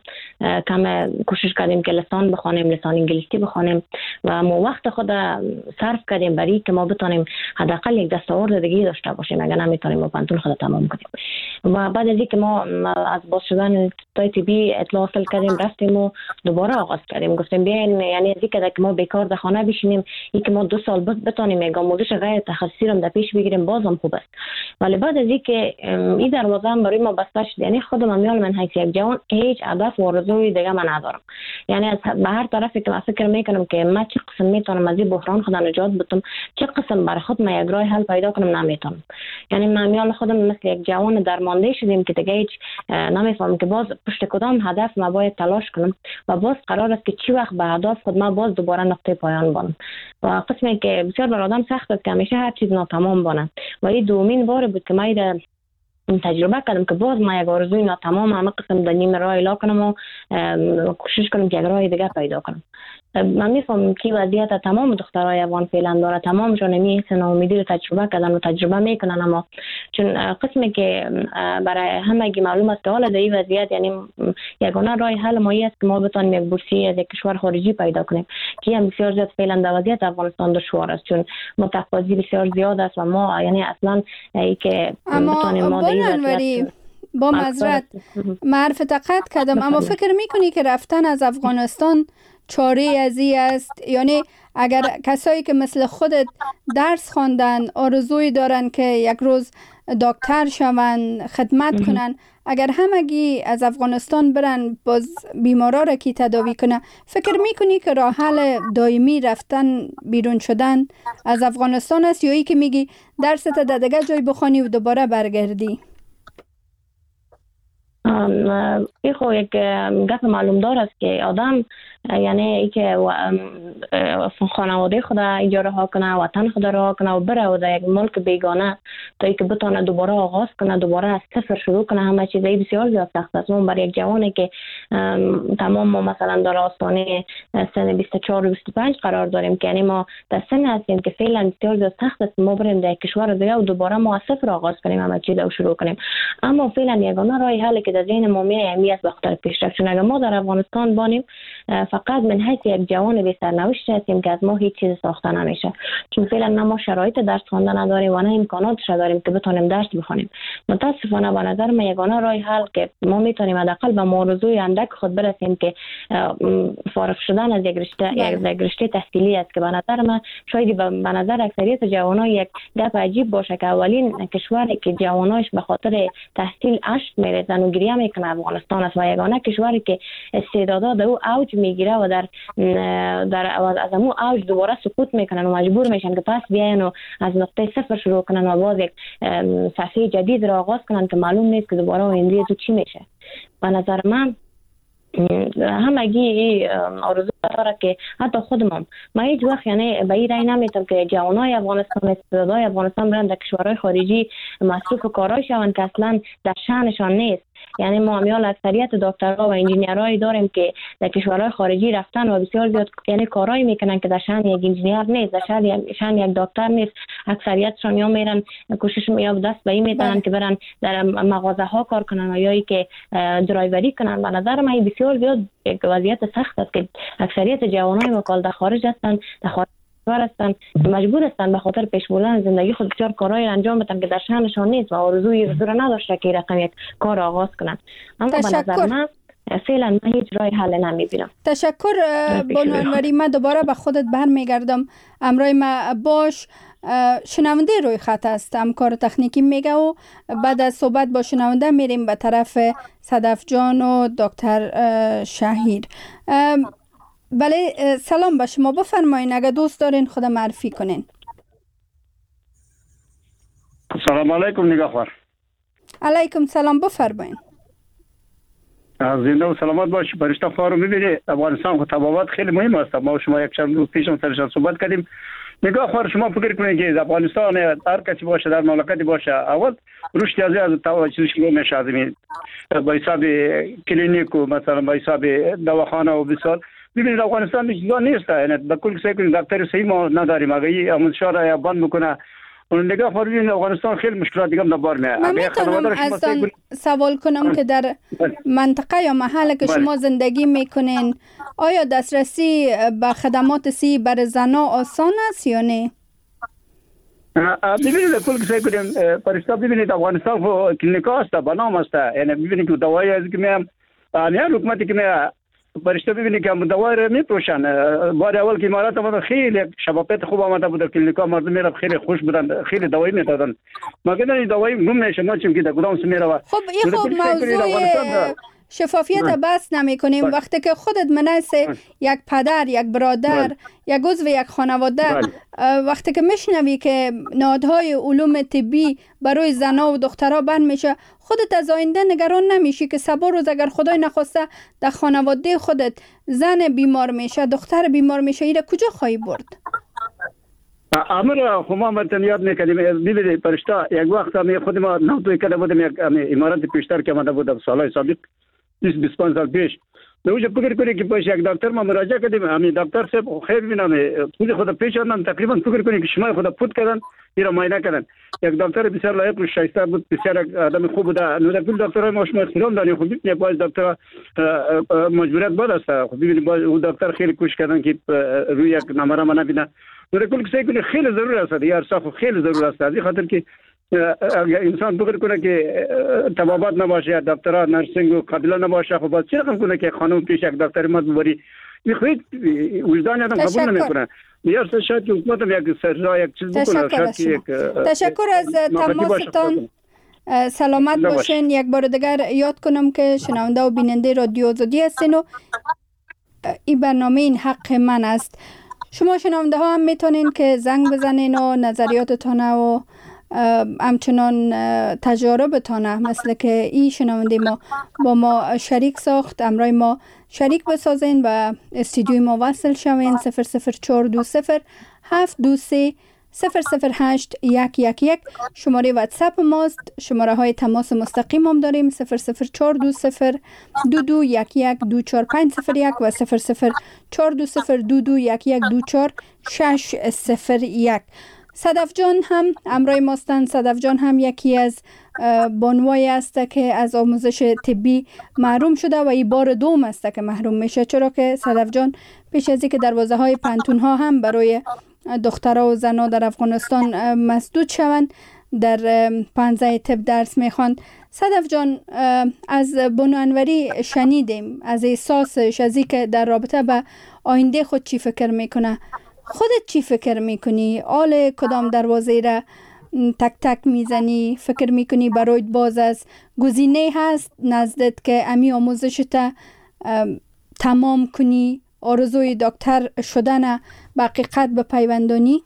کم کوشش کردیم که لسان بخوانیم، لسان انگلیسی بخوانیم و ما وقت خود صرف کردیم برای که ما بتونیم حداقل یک دستاورد دیگه داشته باشیم، اگر نمیتونیم ما پانتون خود تمام کنیم. و بعد از اینکه ما از باز شدن تای طبی اطلاع حاصل کردیم رفتیم و دوباره آغاز کردیم، گفتیم بیاین یعنی از اینکه که ما بیکار در خانه بشینیم این که ما دو سال بتونیم یک آموزش غیر تخصصی رو در پیش بگیریم بازم خوب است. ولی بعد از اینکه این دروازه هم برای ما بسته شد، یعنی خودم میال من حیث یک جوان هیچ هدف و آرزوی دیگه من ندارم. یعنی از به هر طرفی که من فکر میکنم که من چه قسم میتونم از این بحران خودم نجات بدم، چه قسم برای خود من یک راه حل پیدا کنم نمیتونم. یعنی من میال خودم مثل یک جوان درمانده شدیم که دیگه هیچ نمیفهمم که باز پشت کدام هدف ما باید تلاش کنم و باز قرار است که چی وقت به هدف خود ما باز دوباره نقطه پایان بانم. و قسمی که بسیار بر آدم سخت است که همیشه هر چیز ناتمام بانه و این دومین بار بود که من در تجربه کردم که باز ما یک آرزوی ناتمام همه قسم در نیم راه الا کنم و کوشش کنم که یک راه دیگه پیدا کنم. من میفهمم که وضعیت تمام دخترای افغان فعلا داره، تمامشون می حس ناامیدی رو تجربه کردن و تجربه میکنن، اما چون قسمی که برای همگی معلوم است که حالا در این وضعیت یعنی یگانه راه حل ما است که ما بتونیم یک بورسیه از یک کشور خارجی پیدا کنیم که هم بسیار زیاد فعلا در وضعیت افغانستان دشوار است چون متقاضی بسیار زیاد است و ما یعنی اصلا ای که بتونیم ما در این وضعیت با معذرت معرفت قطع کردم، اما فکر میکنی که رفتن از افغانستان چاره ازی است؟ یعنی اگر کسایی که مثل خودت درس خواندن آرزوی دارن که یک روز دکتر شون خدمت کنن، اگر همگی از افغانستان برن باز بیمارا را کی تداوی کنه، فکر میکنی که راه حل دائمی رفتن بیرون شدن از افغانستان است یا ای که میگی درست در دیگه جای بخوانی و دوباره برگردی؟ این خو یک گپ معلوم دار است که آدم یعنی ای که خانواده خود اجاره ها کنه، وطن خود رها کنه و بره و در یک ملک بیگانه تا ای که بتونه دوباره آغاز کنه، دوباره از صفر شروع کنه، همه چیز ای بسیار زیاد سخت است. ما برای یک جوانی که تمام ما مثلا در آستانه سن بیست و چهار و بیست و پنج قرار داریم که یعنی ما در سن هستیم که فعلا بسیار زیاد سخت است ما بریم در کشور دیگه و دوباره ما از صفر آغاز کنیم همه چیز رو شروع کنیم. اما فعلا یگانه راه حلی که در ذهن ما میاد است به خاطر پیشرفت، چون اگر ما در افغانستان بانیم فقط من حیث یک جوان بی سرنوشت هستیم که از ما هیچ چیز ساخته نمیشه، چون فعلا نه ما شرایط درس خواندن نداریم و نه امکاناتش داریم که بتونیم درس بخونیم. متاسفانه به نظر من یگانه راه حل که ما میتونیم حداقل به موضوع اندک خود برسیم که فارغ شدن از یک رشته یک رشته تحصیلی است که به نظر من شاید به نظر اکثریت جوانان یک گپ عجیب باشه که اولین کشوری که جواناش به خاطر تحصیل اشک میریزن و گریه میکنه افغانستان است و یگانه کشوری که استعدادا در او اوج میگیره و در در از امو اوج دوباره سقوط میکنن و مجبور میشن که پس بیاین و از نقطه صفر شروع کنن و باز یک صفحه جدید را آغاز کنن که معلوم نیست که دوباره آینده تو چی میشه. به نظر من همگی آرزو داره که حتی خودم ما هیچ وقت یعنی به این رای نمیتم که جوانای افغانستان استعدادای افغانستان برن در کشورهای خارجی مصروف کارای شون که اصلا در شأنشان نیست. یعنی ما امیال اکثریت دکترها و انجینیرایی داریم که در کشورهای خارجی رفتن و بسیار زیاد یعنی کارایی میکنن که در شأن یک انجینیر نیست، در شأن یک دکتر نیست. اکثریتشان یا میرن کوشش یا دست به این میتونن که برن در مغازه ها کار کنن یا ای که درایوری کنن. به نظر من بسیار زیاد یک وضعیت سخت است که اکثریت جوانای ما کال در خارج هستن، در خارج هستن مجبور هستن به خاطر پیش بردن زندگی خود بسیار کارهای انجام بدن که در شأنشان نیست و آرزوی رسول نداشته که رقم یک کار آغاز کنن. اما به نظر من فعلا من هیچ راه حل نمیبینم. تشکر بانو انوری. من دوباره به خودت برمیگردم. امروز ما باش شنونده روی خط است، همکار تکنیکی میگه و بعد از صحبت با شنونده میریم به طرف صدف جان و دکتر شهیر. بله سلام به شما، بفرمایین اگه دوست دارین خود معرفی کنین. سلام علیکم نگاهوار. علیکم سلام، بفرمایین. زنده و سلامت باشی. فرشته خواهر میبینی افغانستان خود تبابات خیلی مهم است. ما شما یک چند روز پیش هم سرشان صحبت کردیم. نگاه خواهر شما فکر کنید که افغانستان هر کسی باشه در مملکتی باشه اول رشد از از توجه شروع میشه از این با حساب کلینیک و مثلا با حساب دواخانه و بسیار. ببینید افغانستان چیزا نیست، یعنی به کل سعی کنید دکتر صحیح ما نداریم. اگه امنشار یا بند میکنه اون نگاه خواهر افغانستان خیلی مشکلات دیگه هم بار میاد. من میتونم از سوال کنم که در منطقه یا محله که شما زندگی میکنین آیا دسترسی به خدمات سی بر زنا آسان است یا نه؟ ببینید کل سعی کنیم پرستا ببینید افغانستان خو کلینیکا است با نام است، یعنی ببینید که دوائی از که میام نه حکومتی که میام برشته ببینید که دوائی رو میپروشن. بار اول که امارات آمد خیلی شبابت خوب آمده بود، کلینیکا مردم میرفت خیلی خوش بودن، خیلی دوائی میدادن. مگر این دوائی گم نشه ما چون که در گدام میره. خب این خب موضوع شفافیت بس نمی کنیم. وقتی که خودت مناسه یک پدر، یک برادر، یک عضو یک خانواده وقتی که میشنوی که نهادهای علوم طبی برای زنا و دخترها بند میشه، خودت از آینده نگران نمیشی که سبا روز اگر خدای نخواسته در خانواده خودت زن بیمار میشه، دختر بیمار میشه، ایره کجا خواهی برد؟ امر خو ما متن یاد میکنیم. ببینید پرشتا یک وقت می خود ما نوتوی کرده بودم یک امارات پیشتر که آمده بودم سالهای سابق بیست بیست و پنج سال پیش. نوجه فکر کنید که باشه یک دکتر ما مراجعه کردیم، همین دکتر صاحب خیر ببینم خود خود پیش آمدن تقریبا فکر کنید که شما خود پود کردن ایرا معاینه کردن. یک دکتر بسیار لایق و شایسته بود، بسیار آدم خوب بود. نو در کل دکترای ما شما احترام داریم. خب ببینید باز دکتر مجبوریت بود است. خب ببینید باز اون دکتر خیلی کوشش کردن که روی یک نمره ما نبینه. نو در کل سعی کنید خیلی ضرور است، یار صاف خیلی ضرور است. از این خاطر که انسان فکر کنه که طبابات نباشه، دکترا نرسینگ و قابل نباشه، خب باید چی رقم کنه که خانم پیش یک دکتر ما ببری؟ این خود وجدان آدم قبول نمیکنه. یا شاید که حکومت هم یک سرجا یک چیز بکنه. تشکر از تماستان. سلامت باشین. یک بار دیگر یاد کنم که شنونده و بیننده رادیو آزادی هستین و این برنامه این حق من است. شما شنونده ها هم میتونین که زنگ بزنین و نظریاتتان و همچنان تجاربتانه مثل که این شنونده ما با ما شریک ساخت، امرای ما شریک بسازین و استودیوی ما وصل شوین. صفر صفر چهار دو صفر هفت دو سه صفر صفر هشت یک یک یک شماره واتساپ ماست. شماره های تماس مستقیم هم داریم صفر صفر چهار دو صفر دو دو یک یک دو چهار پنج صفر یک و صفر صفر چهار دو صفر دو دو یک یک دو چهار شش صفر یک. صدف جان هم امرای ماستن. صدف جان هم یکی از بانوایی است که از آموزش طبی محروم شده و این بار دوم است که محروم میشه، چرا که صدف جان پیش از اینکه دروازه های پانتون ها هم برای دخترها و زنها در افغانستان مسدود شوند در پانزده طب درس میخواند. صدف جان از بانو انوری شنیدیم از احساسش، از اینکه در رابطه به آینده خود چی فکر میکنه. خودت چی فکر میکنی؟ آل کدام دروازه را تک تک میزنی؟ فکر میکنی برای باز از گزینه هست نزدت که امی آموزشت تمام کنی، آرزوی دکتر شدن به حقیقت به پیوندانی؟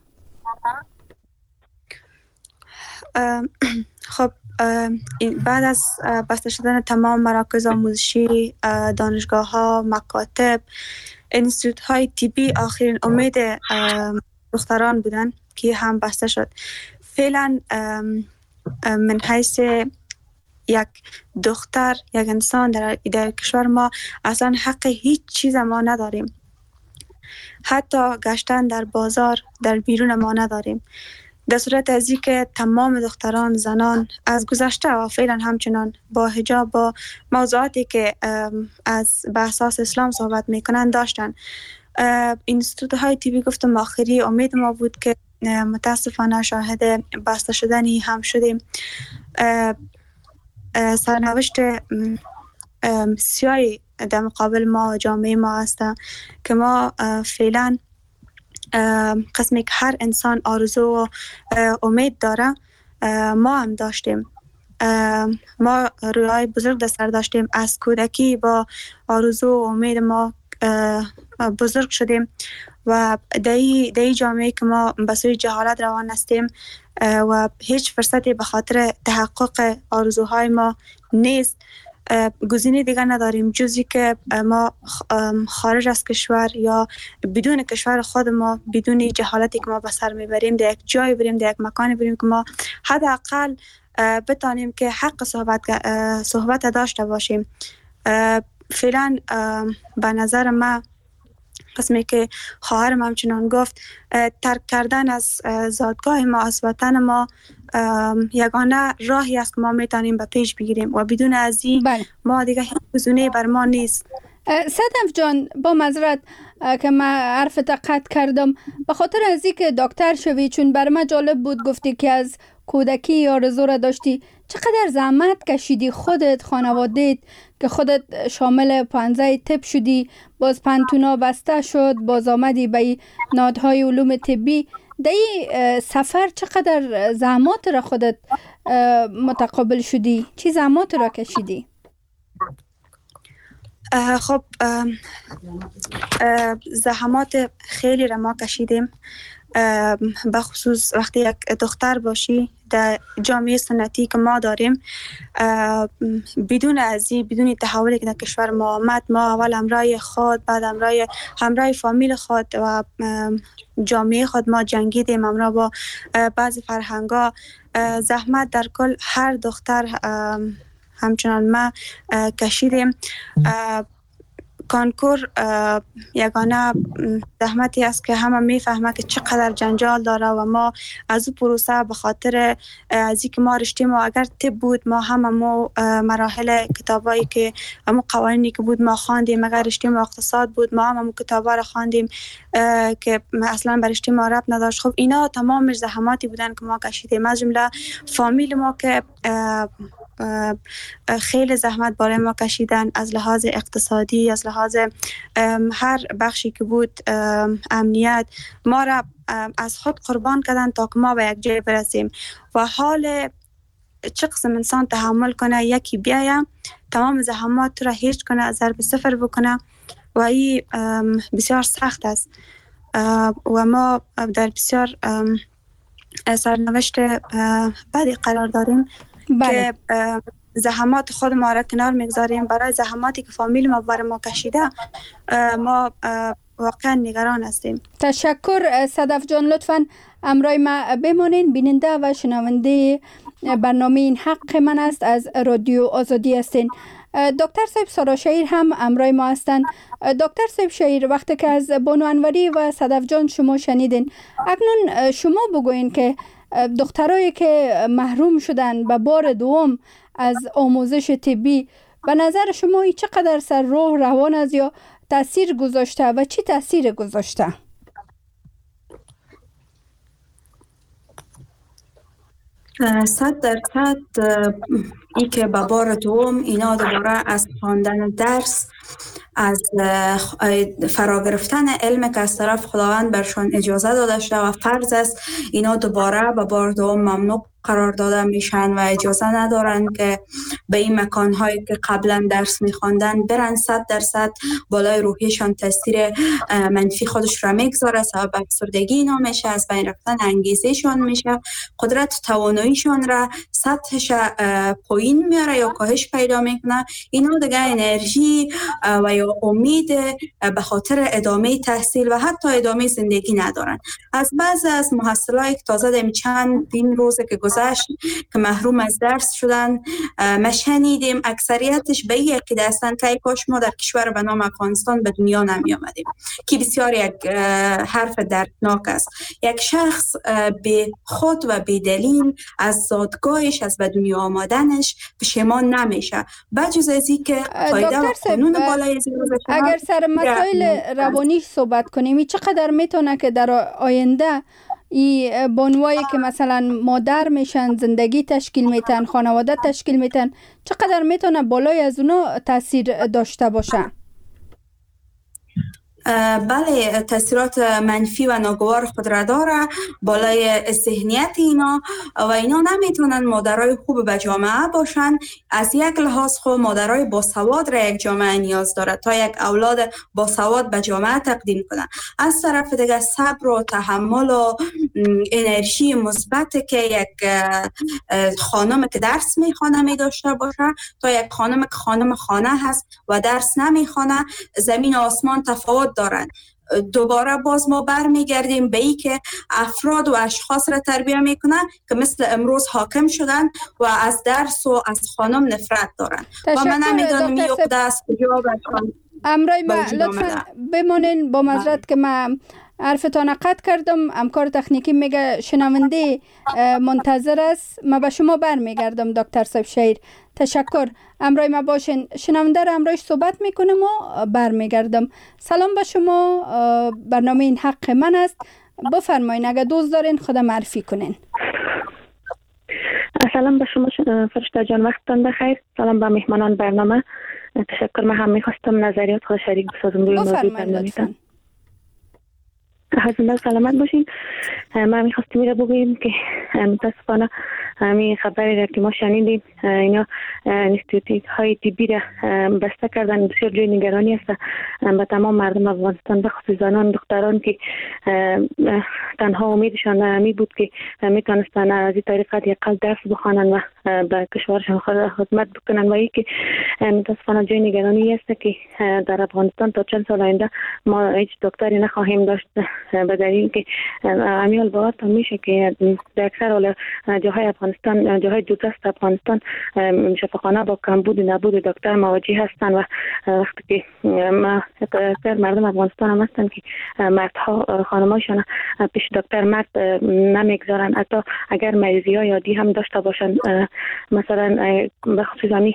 خب بعد از بسته شدن تمام مراکز آموزشی، دانشگاه ها، مکاتب، انستیتوت های طبی، آخرین امید دختران بودن که هم بسته شد. فعلا من حیث یک دختر، یک انسان در, در کشور ما اصلا حق هیچ چیز ما نداریم، حتی گشتن در بازار در بیرون ما نداریم. در صورت از این که تمام دختران، زنان از گذشته و فعلا همچنان با حجاب، با موضوعاتی که از به اساس اسلام صحبت میکنن داشتن. اینستیتوت های طبی گفتم آخری امید ما بود که متاسفانه شاهد بسته شدنی هم شدیم. سرنوشت سیاهی در مقابل ما و جامعه ما هست که ما فعلا قسمی که هر انسان آرزو و امید داره ما هم داشتیم. ما رویای بزرگ در سر داشتیم، از کودکی با آرزو و امید ما بزرگ شدیم و در این جامعه که ما به سوی جهالت روان هستیم و هیچ فرصتی به خاطر تحقق آرزوهای ما نیست. گزینه دیگر نداریم جزی که ما خارج از کشور یا بدون کشور خود ما، بدون جهالتی که ما به سر میبریم، در یک جای بریم، در یک مکانی بریم که ما حداقل بتانیم که حق صحبت صحبت داشته باشیم. فعلا به نظر ما قسمی که خواهرم همچنان گفت، ترک کردن از زادگاه ما، از وطن ما یگانه راهی است که ما میتونیم به پیش بگیریم و بدون از این بله. ما دیگه هیچ گزینه‌ای بر ما نیست. صدف جان، با معذرت که من حرفت قطع کردم، به خاطر از اینکه دکتر شوی، چون بر من جالب بود گفتی که از کودکی آرزو را داشتی، چقدر زحمت کشیدی خودت، خانوادهت که خودت شامل پانزده طب شدی، باز پانتونا بسته شد، باز آمدی به نهادهای علوم طبی. در این سفر چقدر زحمات را خودت متقابل شدی؟ چی زحمات را کشیدی؟ خب زحمات خیلی را ما کشیدیم، بخصوص وقتی یک دختر باشی در جامعه سنتی که ما داریم، بدون ازی بدون تحولی که در کشور ما آمد، ما اول همراه خود، بعد همراه همراه فامیل خود و جامعه خود ما جنگیدیم، همراه با بعضی فرهنگا. زحمت در کل هر دختر همچنان ما کشیدیم. کانکور یگانه زحمتی است که همه میفهمه که چقدر جنجال داره و ما از او پروسه به خاطر از اینکه ما رشته ما اگر طب بود، ما هممو مراحل کتابایی که همو قوانینی که بود ما خواندیم. اگر رشته ما اقتصاد بود، ما هممو کتابا را خواندیم که اصلا به رشته ما ربط نداشت. خب اینا تمامش زحماتی بودن که ما کشیدیم، از جمله فامیل ما که خیلی زحمت برای ما کشیدن، از لحاظ اقتصادی، از لحاظ هر بخشی که بود، امنیت، ما را از خود قربان کردن تا که ما به یک جای برسیم. و حال چه قسم انسان تحمل کنه یکی بیایم تمام زحمات را هیچ کنه، ضرب صفر بکنه و این بسیار سخت است و ما در بسیار سرنوشت بدی قرار داریم. بله. که زحمات خود ما را کنار میگذاریم برای زحماتی که فامیل ما برای ما کشیده. ما واقعا نگران هستیم. تشکر صدف جان. لطفاً امرای ما بمانین. بیننده و شنونده برنامه این حق من است از رادیو آزادی هستین. دکتر صاحب سارا شهیر هم امرای ما هستن. دکتر صاحب شهیر، وقتی که از بانو انوری و صدف جان شما شنیدین، اکنون شما بگوین که دخترایی که محروم شدن به بار دوم از آموزش طبی، به نظر شما ای چقدر سر روح روان است یا تاثیر گذاشته و چی تاثیر گذاشته؟ صد درصد ای که به بار دوم اینا دوباره از خواندن درس، از فرا گرفتن علم که از طرف خداوند برشان اجازه داده شده و فرض است اینا دوباره به بار دوم ممنوع قرار داده میشن و اجازه ندارن که به این مکانهایی که قبلا درس میخواندن برن. صد درصد بالای روحیشان تاثیر منفی خودش را میگذاره، سبب افسردگی اینا میشه، از بین رفتن انگیزششان میشه، قدرت و تواناییشان را سطحش پایین میاره یا کاهش پیدا میکنه. اینا دیگه انرژی و یا امید به خاطر ادامه تحصیل و حتی ادامه زندگی ندارن. از بعض از محصلای که تازه دم چند این روزه که گذشت که محروم از درس شدن ما شنیدیم، اکثریتش به این عقیده هستند که ای کاش ما در کشور به نام افغانستان به دنیا نمی آمدیم، که بسیار یک حرف دردناک است. یک شخص به خود و به دلیل از زادگاهش، از به دنیا آمدنش پشیمان نمیشه، بجز از این که قاعده و قانون بالای از اگر سر مسائل روانی صحبت کنیم، چقدر میتونه که در آینده ای بانوایی که مثلا مادر میشن، زندگی تشکیل میتن، خانواده تشکیل میتن، چقدر میتونه بالای از اونا تاثیر داشته باشه؟ بله، تاثیرات منفی و ناگوار خود را داره بالای ذهنیت اینا و اینا نمیتونن مادرای خوب به جامعه باشن. از یک لحاظ خود مادرای باسواد را یک جامعه نیاز داره تا یک اولاد باسواد به جامعه تقدیم کنن. از طرف دیگه صبر و تحمل و انرژی مثبت که یک خانم که درس میخوانه می داشته باشه تا یک خانم که خانم خانه هست و درس نمیخوانه، زمین و آسمان تفاوت دارن. دوباره باز ما برمیگردیم به ای که افراد و اشخاص را تربیه میکنن که مثل امروز حاکم شدن و از درس و از خانم نفرت دارن و من نمیدونم یک دست کجا باشن. امرای ما لطفا بمانین، با معذرت که من حرفتان قطع کردم، همکار تکنیکی میگه شنونده منتظر است. ما به شما برمیگردم دکتر صاحب شهیر. تشکر. امرای ما باشین. شنونده را امرایش صحبت میکنم و برمیگردم. سلام به شما، برنامه این حق من است. بفرمایین اگه دوست دارین خود معرفی کنین. سلام به شما فرشته جان، وقتتان بخیر. سلام به مهمانان برنامه. تشکر. من هم میخواستم نظریات خود شریک بسازم روی موضوع برنامه‌تان. حضرت سلامت باشین. ما میخواستیم میره بگوییم که متاسفانه همین خبری را که ما شنیدیم اینا انستیتوت های طبی را بسته کردن، بسیار جای نگرانی است به تمام مردم افغانستان، به خصوص زنان دختران که تنها امیدشان همی بود که میتونستن از این طریقه یقل درس بخوانن و به کشورشان خدمت بکنن و ای که متاسفانه جای نگرانی است که در افغانستان تا چند سال آینده ما هیچ دکتری نخواهیم داشت به دلیل که امیال باورتان میشه که در اکثر جاهای افغانستان، جاهای دوردست افغانستان شفاخانه با کمبود نبود دکتر مواجه هستن و وقتی که اکثر مردم افغانستان هم هستن که مردها خانمایشان پیش دکتر مرد نمیگذارن، حتی اگر مریضی های عادی هم داشته باشن، مثلا به خصوص همی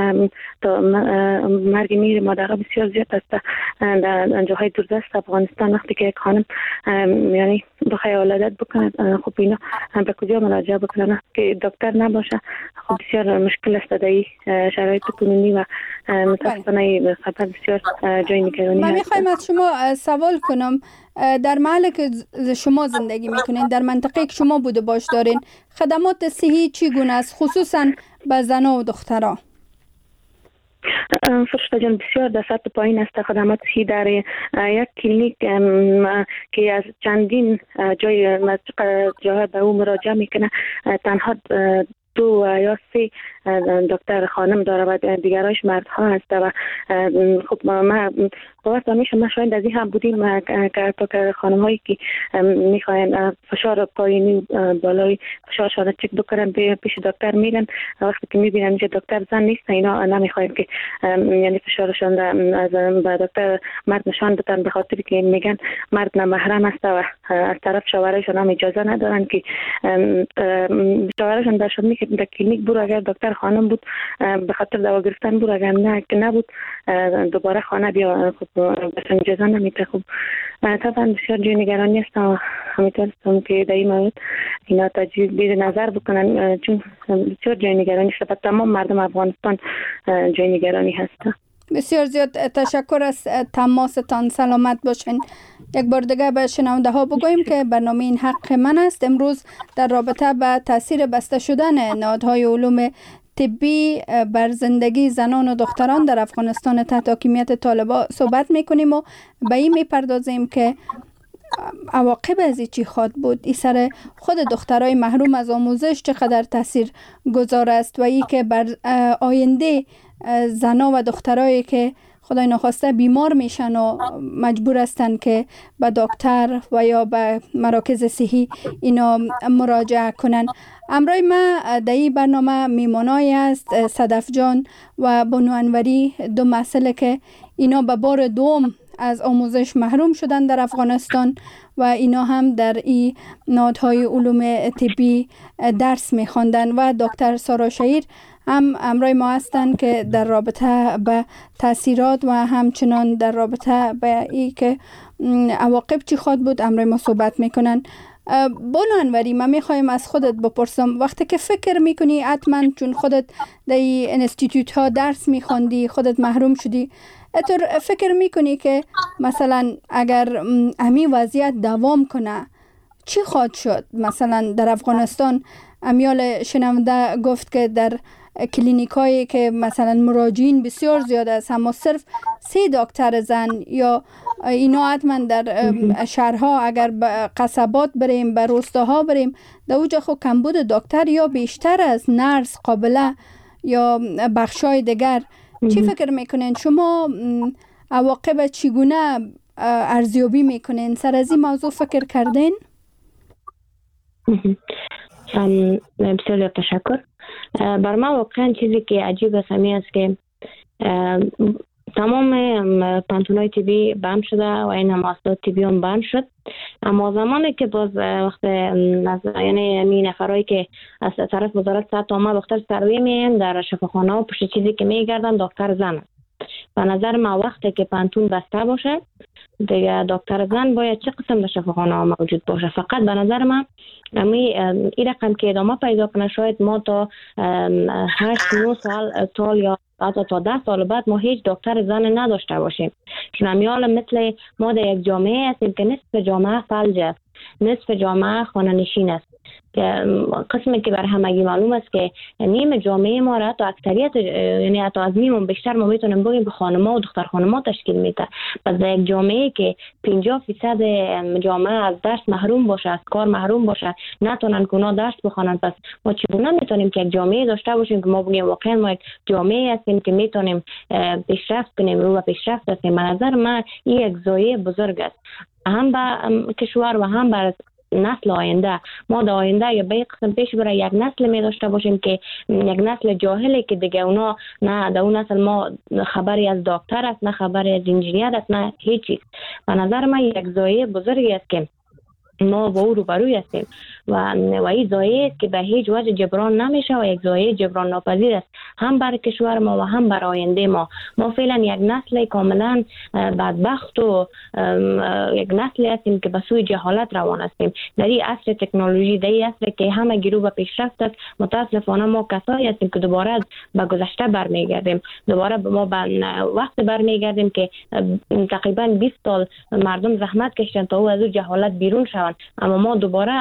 مرگ میر مادرها بسیار زیاد است در جاهای دوردست افغانستان. وقتی که یک خانم یعنی بخواه ولادت بکنه، خب اینا به کجا مراجعه بکنه که دکتر نباشه؟ خب بسیار مشکل است در این شرایط کنونی و متاسفانه خبر بسیار جای نگرانی هست. من میخوایم از شما سوال کنم، در محله که شما زندگی میکنین، در منطقه که شما بوده باش دارین، خدمات صحی چی گونه است خصوصا به زنان و دخترها؟ فرشته جان بسیار در سطح پایین است خدمات صحی در یک کلینیک که از چندین جای جاهای به او مراجعه میکنه تنها دو یا سه دکتر خانم داره و دیگرایش مردها هست و خب ما باور همیشه ما شاید از این هم بودیم که خانم هایی که میخواین فشار پایینی بالای فشارشان چک بکنن پیش دکتر میرن وقتی که میبینن که دکتر زن نیست اینا نمیخواین که یعنی فشارشان از به دکتر مرد نشان بدن به خاطر که میگن مرد نامحرم است و از طرف شوهرشان هم اجازه ندارن که شوهرشان درشان میگه در کلینیک برو اگر دکتر خانم بود به خاطر دوا گرفتن برو اگر نه که نبود دوباره خانه بیا خب بسن اجازه نمیده. خب طبعا بسیار جای نگرانی است و همینطور است که در این مورد اینا تجدید نظر بکنن چون بسیار جای نگرانی است و تمام مردم افغانستان جای نگرانی هست. بسیار زیاد تشکر از تماستان، سلامت باشین. یک بار دیگه به شنونده ها بگوییم که برنامه این حق من است. امروز در رابطه به تاثیر بسته شدن نهادهای علوم طبی بر زندگی زنان و دختران در افغانستان تحت حاکمیت طالبان صحبت میکنیم و به این میپردازیم که عواقب از چی خواهد بود، این سر خود دخترای محروم از آموزش چقدر تاثیر گذار است و ای که بر آینده زنا و دخترایی که خدای نخواسته بیمار میشن و مجبور هستن که به دکتر و یا به مراکز صحی اینا مراجعه کنن. امروز ما در این برنامه میمانایی است صدف جان و بانو انوری، دو مسئله که اینا به بار دوم از آموزش محروم شدن در افغانستان و اینا هم در این نهادهای علوم طبی درس میخواندن و دکتر سارا شهیر هم امروز ما هستند که در رابطه به تاثیرات و همچنان در رابطه به ای که عواقب چی خواهد بود امروز ما صحبت میکنن. بانو انوری، من میخوایم از خودت بپرسم، وقتی که فکر میکنی حتما چون خودت در این انستیتوت ها درس میخواندی خودت محروم شدی، اتر فکر میکنی که مثلا اگر امی وضعیت دوام کنه چی خواهد شد؟ مثلا در افغانستان امیال شنونده گفت که در کلینیک هایی که مثلا مراجعین بسیار زیاد است، اما صرف سه دکتر زن یا اینا حتما در شهرها اگر به قصبات بریم به روستاها بریم در اوجا خو کمبود دکتر یا بیشتر از نرس قابله یا بخشای دیگر. چی فکر میکنین شما؟ عواقب چگونه ارزیابی میکنین؟ سر از این موضوع فکر کردین؟ بسیار تشکر. بر ما واقعا چیزی که عجیب است همین است که تمام پانتونای طبی بند شده و این هم مؤسسات طبی هم بند شد، اما زمانی که باز وقت یعنی این نفرایی که از طرف وزارت صحت آمد دکتر سروی میان در شفاخانه و پشت چیزی که میگردن دکتر زن است. به نظر ما وقتی که پانتون بسته باشه دیگه دکتر زن باید چه قسم در شفاخانه ها موجود باشه. فقط به نظر من امی این رقم که ادامه پیدا کنه شاید ما تا هشت نه سال سال یا حتی تا ده سال بعد ما هیچ دکتر زن نداشته باشیم، چون امیال مثل ما در یک جامعه هستیم که نصف جامعه فلج است، نصف جامعه خانه نشین است که قسمی که بر همگی معلوم است که نیم جامعه ما را تا اکثریت یعنی حتی از نیم بیشتر ما میتونیم بگیم به خانم‌ها و دختر خانم‌ها تشکیل میده. پس در یک جامعه که پنجاه درصد جامعه از درس محروم باشه، از کار محروم باشه، نتونن که اونا درس بخونن، پس ما چگونه میتونیم که یک جامعه داشته باشیم که ما بگیم واقعا ما یک جامعه هستیم که میتونیم پیشرفت کنیم، رو به پیشرفت هستیم؟ به نظر من این یک ضایعه بزرگ است، هم به کشور و هم بر نسل آینده. ما در آینده یا به یک قسم پیش برای یک نسل می داشته باشیم که یک نسل جاهلی که دیگه اونا نه در اون نسل ما خبری از دکتر است، نه خبری از انجینیر است، نه هیچ چیز. به نظر من یک ضایعه بزرگی است که ما با او روبروی هستیم و و این ضایعه است که به هیچ وجه جبران نمیشه و یک ضایعه جبران ناپذیر است، هم برای کشور ما و هم برای آینده ما. ما فعلا یک نسل کاملا بدبخت و یک نسل هستیم که به سوی جهالت روان هستیم. در این عصر تکنولوژی، در این عصر که همه گرو به پیشرفت است، متاسفانه ما کسایی هستیم که دوباره به گذشته برمیگردیم، دوباره ما به وقت برمیگردیم که تقریبا بیست سال مردم زحمت کشیدن تا او از جهالت بیرون شوند، اما ما دوباره به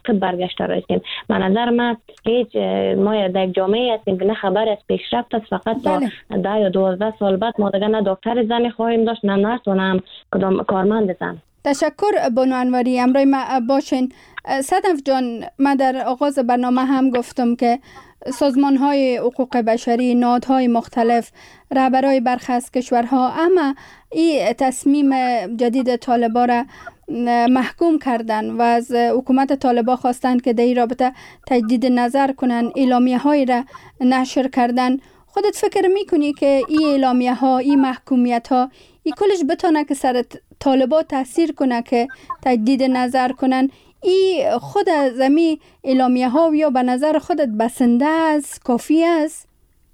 عقب برگشته رسیم. به نظر من هیچ ما در جامعه هستیم که نه خبر از پیشرفت است، فقط تا ده یا دوازده سال بعد ما دیگه نه دکتر زنی خواهیم داشت، نه نرس و نه کدام کارمند زن. تشکر بانو انوری. امروز ما باشین. صدف جان، من در آغاز برنامه هم گفتم که سازمان های حقوق بشری، نهادهای مختلف، رهبرای برخی از کشورها اما این تصمیم جدید طالبان را محکوم کردن و از حکومت طالبان خواستند که در این رابطه تجدید نظر کنن، اعلامیه های را نشر کردن. خودت فکر میکنی که این اعلامیه ها، این محکومیت ها، این کلش بتونه که سر طالبان تاثیر کنه که تجدید نظر کنن؟ ای خود زمین اعلامیه ها یا به نظر خودت بسنده است، کافی است؟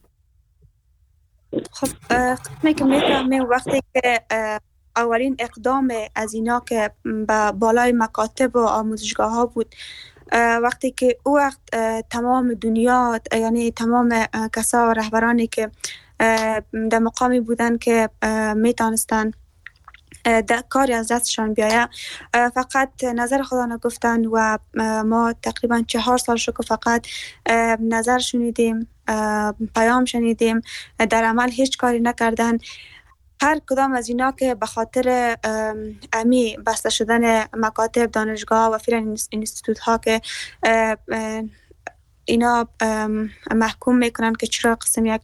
خب قسمی که میتونم وقتی که اولین اقدام از اینا که به بالای مکاتب و آموزشگاه ها بود، وقتی که او وقت تمام دنیا، یعنی تمام کسا و رهبرانی که در مقامی بودن که میتونستن کاری از دستشان بیایه فقط نظر خدا نگفتن و ما تقریبا چهار سال شد که فقط نظر شنیدیم، پیام شنیدیم، در عمل هیچ کاری نکردن. هر کدام از اینا که به خاطر امی بسته شدن مکاتب، دانشگاه و فعلا اینستیتوت ها که اینا محکوم میکنن که چرا قسم یک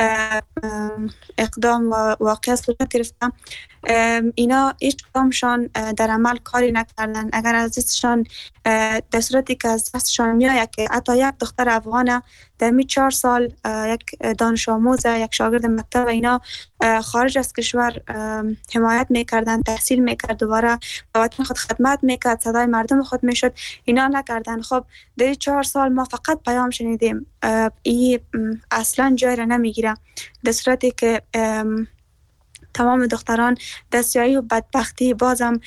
اقدام و واقعا صورت گرفتن، اینا هیچ کدامشان در عمل کاری نکردن. اگر از دستشان در صورتی که از دستشان میآید که حتی یک دختر افغانه در می چهار سال یک دانش آموز، یک شاگرد مکتب اینا خارج از کشور حمایت میکردن، تحصیل میکرد، دوباره به وطن خود خدمت میکرد، صدای مردم خود میشد، اینا نکردن. خب در چهار سال ما فقط پیام شنیدیم. این اصلا جای را نمیگیره، در صورتی که تمام دختران دستیاری و بدبختی بازم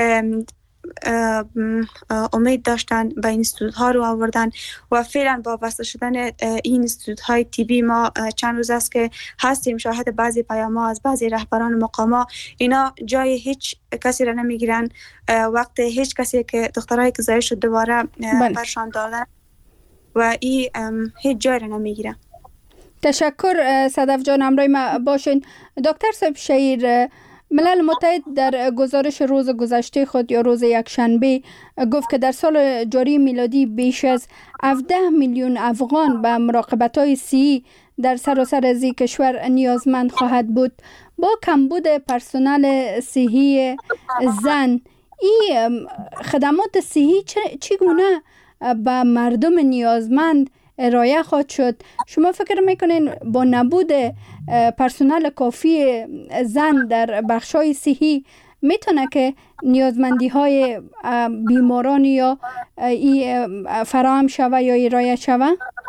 امید داشتن به اینستیتوت ها رو آوردن و فعلا با واسطه شدن این اینستیتوت های تیبی ما چند روز است که هستیم شاهد بعضی پیام ها از بعضی رهبران مقام ها، اینا جای هیچ کسی را نمیگیرن. وقت هیچ کسی که دخترایی که زایش شد دوباره برشان دادن و این هیچ جای را نمیگیرن. تشکر صدف جان. امروز ما باشین. دکتر صاحب شهیر، ملل متحد در گزارش روز گذشته خود یا روز یکشنبه گفت که در سال جاری میلادی بیش از هفده میلیون افغان به مراقبت‌های صحی در سراسر از کشور نیازمند خواهد بود. با کمبود پرسنل صحی زن، این خدمات صحی چگونه به مردم نیازمند ارائه خواهد شد؟ شما فکر میکنین با نبود پرسنل کافی زن در بخشای صحی میتونه که نیازمندی های بیماران یا فراهم شوه یا ارائه شوه؟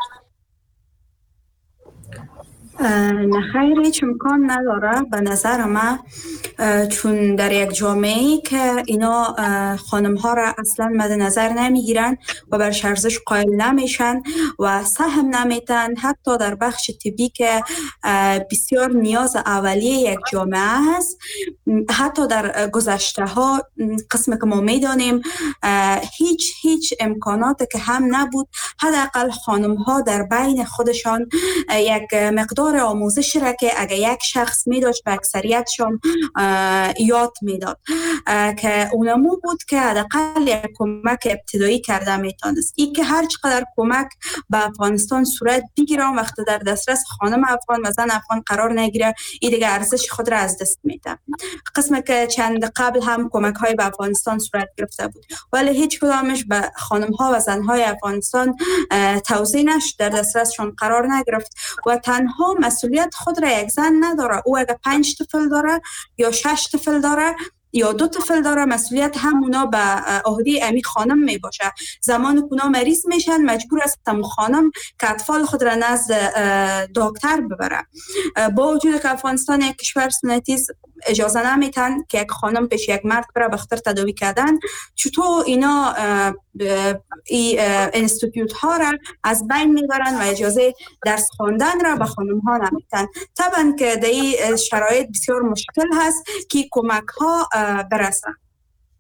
نه خیر، هیچ امکان نداره به نظر من، چون در یک جامعه که اینا خانم ها را اصلا مد نظر نمیگیرن و بر ارزش قائل نمیشن و سهم نمیتن، حتی در بخش طبی که بسیار نیاز اولیه یک جامعه هست. حتی در گذشته ها قسم که ما میدانیم هیچ هیچ امکانات که هم نبود، حداقل خانم ها در بین خودشان یک مقدار آموزش را که اگر یک شخص می داشت به اکثریتشان یاد می داد که اونمو بود که حداقل یک کمک ابتدایی کرده می تانست. این که هر چقدر کمک به افغانستان صورت بگیرم وقتی در دسترس خانم افغان و زن افغان قرار نگیره، این دیگه ارزش خود را از دست میده. قسمه که چند قبل هم کمک های به افغانستان صورت گرفته بود ولی هیچ کدامش به خانم ها و زن های افغانستان توزیع نشد، در دسترسشون قرار نگرفت و تنها مسئولیت خود را یک زن نداره. او اگر پنج طفل داره یا شش طفل داره یا دو طفل داره، مسئولیت همونا به عهده امی خانم می باشه. زمان که اونا مریض میشن مجبور است هم خانم که اطفال خود را نزد دکتر ببره. با وجود که افغانستان یک کشور سنتی اجازه نمیتن که یک خانم پیش یک مرد بره بخاطر تداوی کردن، چطور اینا ای اینستیتوت ها را از بین میبرن و اجازه درس خواندن را به خانم ها نمیتن. طبعا که در این شرایط بسیار مشکل هست که کمک ها برسن.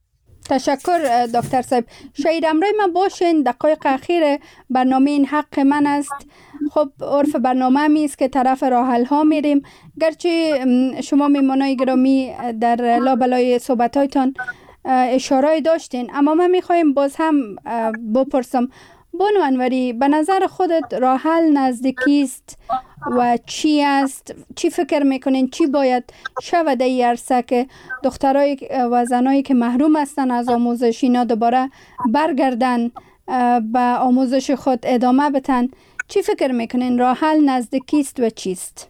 تشکر دکتر صاحب. شاید امروز ما باشین دقایق اخیر برنامه این حق من است. خب عرف برنامه می است که طرف راه حل ها میریم، گرچه شما میمانای گرامی در لابلای صحبت هایتان اشاره داشتین، اما من میخوایم باز هم بپرسم بانو انوری، به نظر خودت راه حل نزدیکی است و چی است؟ چی فکر میکنین چی باید شود در این عرصه که دخترای و زنایی که محروم هستن از آموزش اینا دوباره برگردن به آموزش خود ادامه بتن؟ چی فکر میکنین راه حل نزدیکی است و چیست؟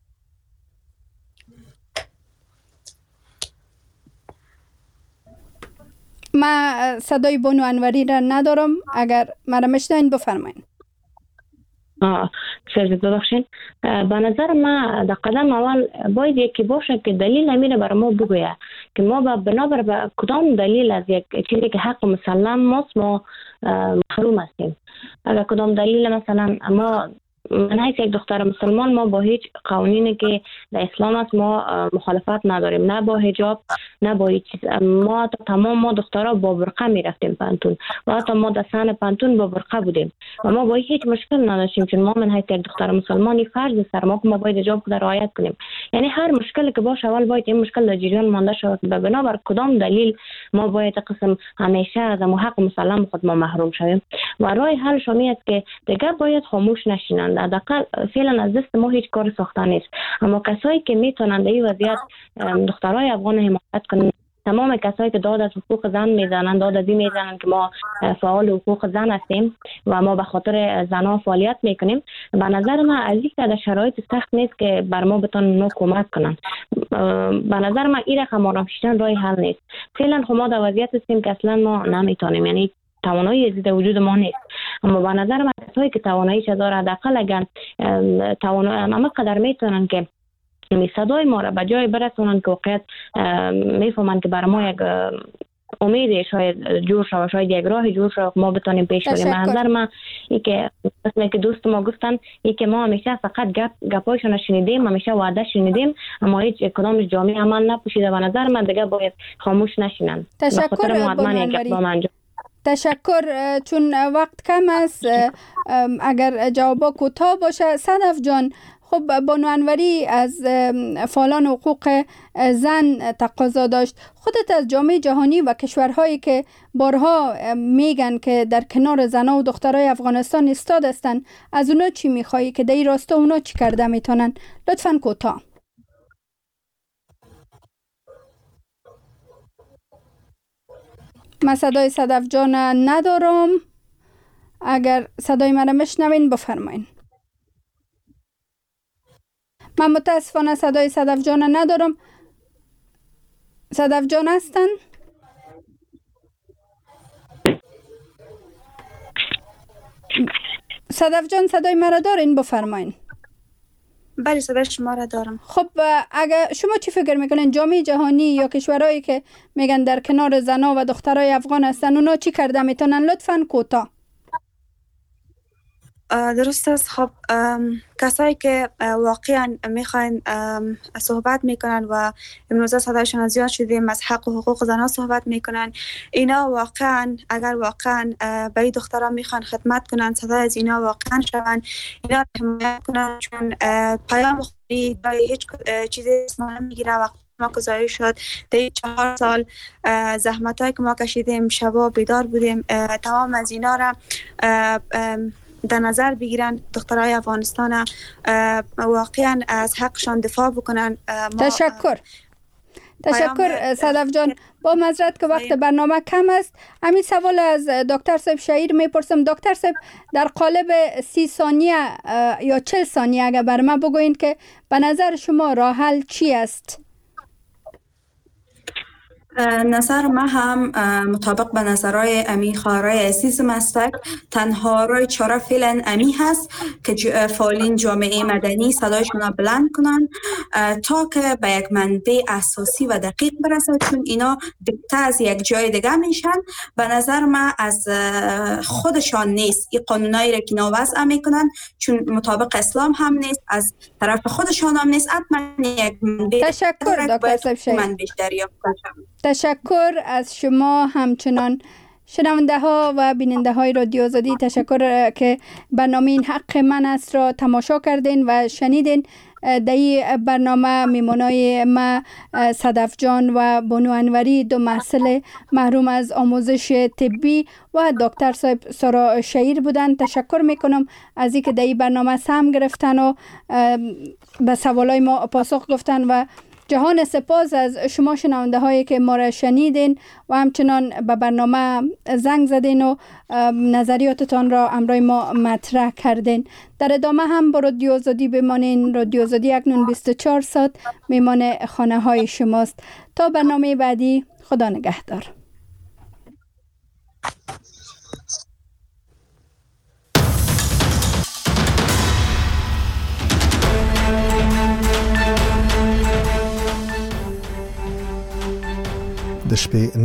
ما صدای بانو انوری را ندارم، اگر مرا میشنوین بفرمایین. آه سرزید ببخشین. به نظر ما در قدم اول باید یکی باشه که دلیل نمیره برای ما بگویه که ما با بنابر به کدام دلیل از یک چیزی که حق مسلم ماست ما محروم هستیم. اگر کدام دلیل مثلا ما من هیچ یک دختر مسلمان ما با هیچ قوانینی که در اسلام است ما مخالفت نداریم، نه با حجاب نه با هیچ چیز. ما تمام ما دخترها با برقه می رفتیم پانتون و حتی ما در سن پانتون با برقه بودیم و ما با هیچ مشکل نداشتیم، چون ما من هیچ یک دختر مسلمانی فرض سر ما که ما باید حجاب خود رعایت کنیم. یعنی هر مشکلی که باشه اول باید این مشکل در جریان مانده شود که بنابر کدام دلیل ما باید قسم همیشه از حق مسلم خود ما محروم شویم و راه حلش همین است که دیگه باید خاموش نشینند. حداقل فعلا از دست ما هیچ کار ساخته نیست، اما کسایی که میتونند این وضعیت دخترای افغان حمایت کنند، تمام کسایی که داد از حقوق زن میزنند، داد از این میزنند که ما فعال حقوق زن هستیم و ما به خاطر زنها فعالیت میکنیم، به نظر من از این که در شرایط سخت نیست که بر ما بتون نو کمک کنند. به نظر من این رقم آرام شدن راه حل نیست. فعلا خب ما در وضعیت هستیم که اصلا ما نمیتونیم، یعنی توانایی از وجود ما نیست، اما به نظر من کسایی که تواناییش داره حداقل اگر توانایی اما قدر میتونن که می صدای ما را به جای برسونن که واقعیت میفهمن که برای ما یک امیدی شاید جور شود، شاید یک راه جور شود ما بتونیم پیش بریم. به نظر من این که مثل که دوست ما گفتن این که ما همیشه فقط گپ گپایشون شنیدیم، همیشه وعده شنیدیم، اما هیچ کدامش جامعه عمل نپوشیده. به نظر من دیگه باید خاموش نشینن. تشکر بانو. تشکر. چون وقت کم است اگر جوابا کوتاه باشه. صدف جان، خب بانو انوری از فعالان حقوق زن تقاضا داشت، خودت از جامعه جهانی و کشورهایی که بارها میگن که در کنار زنها و دخترای افغانستان ایستاد هستن، از اونا چی میخوایی که در این راستا اونا چی کرده میتونن؟ لطفاً کوتاه. من صدای صدف جان ندارم، اگر صدای من میشنوین بفرمایین. من متاسفانه صدای صدف جان ندارم. صدف جان هستن؟ صدف جان صدای مرا دارین؟ بفرمایین. بله صدای شما را دارم. خب اگر شما چی فکر میکنین جامعه جهانی یا کشورهایی که میگن در کنار زنها و دخترای افغان هستن اونا چی کرده میتونن؟ لطفاً کوتاه. درست است. خب کسایی که واقعا میخواین صحبت میکنن و امروزه صدایشان از زیاد شدیم از حق و حقوق زنها صحبت میکنن، اینا واقعا اگر واقعا به این دختران میخوان خدمت کنن، صدای از اینا واقعا شون، اینا حمایت کنن، چون پیام خوری دای هیچ چیزی اسم نمیگیره. وقت ما گذاری شد در چهار سال زحمت هایی که ما کشیدیم، شبا بیدار بودیم، تمام از اینا را در نظر بگیرن، دخترای افغانستان واقعا از حقشان دفاع بکنن. تشکر. تشکر صدف جان. با معذرت که وقت برنامه کم است، همین سوال از دکتر صاحب شهیر میپرسم. دکتر صاحب در قالب سی ثانیه یا چل ثانیه اگر بر ما بگوین که به نظر شما راه حل چی است؟ نظر ما هم مطابق به نظرهای امی خواهرای عزیزم است. تنها راه چاره فعلا امی هست که فعالین جامعه مدنی صدایشون را بلند کنن تا که به یک منبع اساسی و دقیق برسند، چون اینا دکته از یک جای دیگه میشن. به نظر ما از خودشان نیست این قانونایی را که اینا وضع میکنن، چون مطابق اسلام هم نیست، از طرف خودشان هم نیست. حتما یک منبع. تشکر دکتر صاحب شهیر. تشکر از شما. همچنان شنونده ها و بیننده های رادیو آزادی تشکر که برنامه این حق من است را تماشا کردین و شنیدین. در این برنامه میمونای ما صدف جان و بانو انوری، دو محصل محروم از آموزش طبی، و دکتر صاحب سارا شهیر بودن. تشکر میکنم از اینکه در این برنامه سهم گرفتن و به سوالای ما پاسخ گفتن و جهان سپاس از شما شنونده هایی که ما را شنیدین و همچنان به برنامه زنگ زدین و نظریاتتان را امرای ما مطرح کردین. در ادامه هم با رادیو آزادی بمانین. رادیو آزادی اکنون بیست و چهار ساعت میمان خانه های شماست. تا برنامه بعدی، خدا نگهدار. د شپې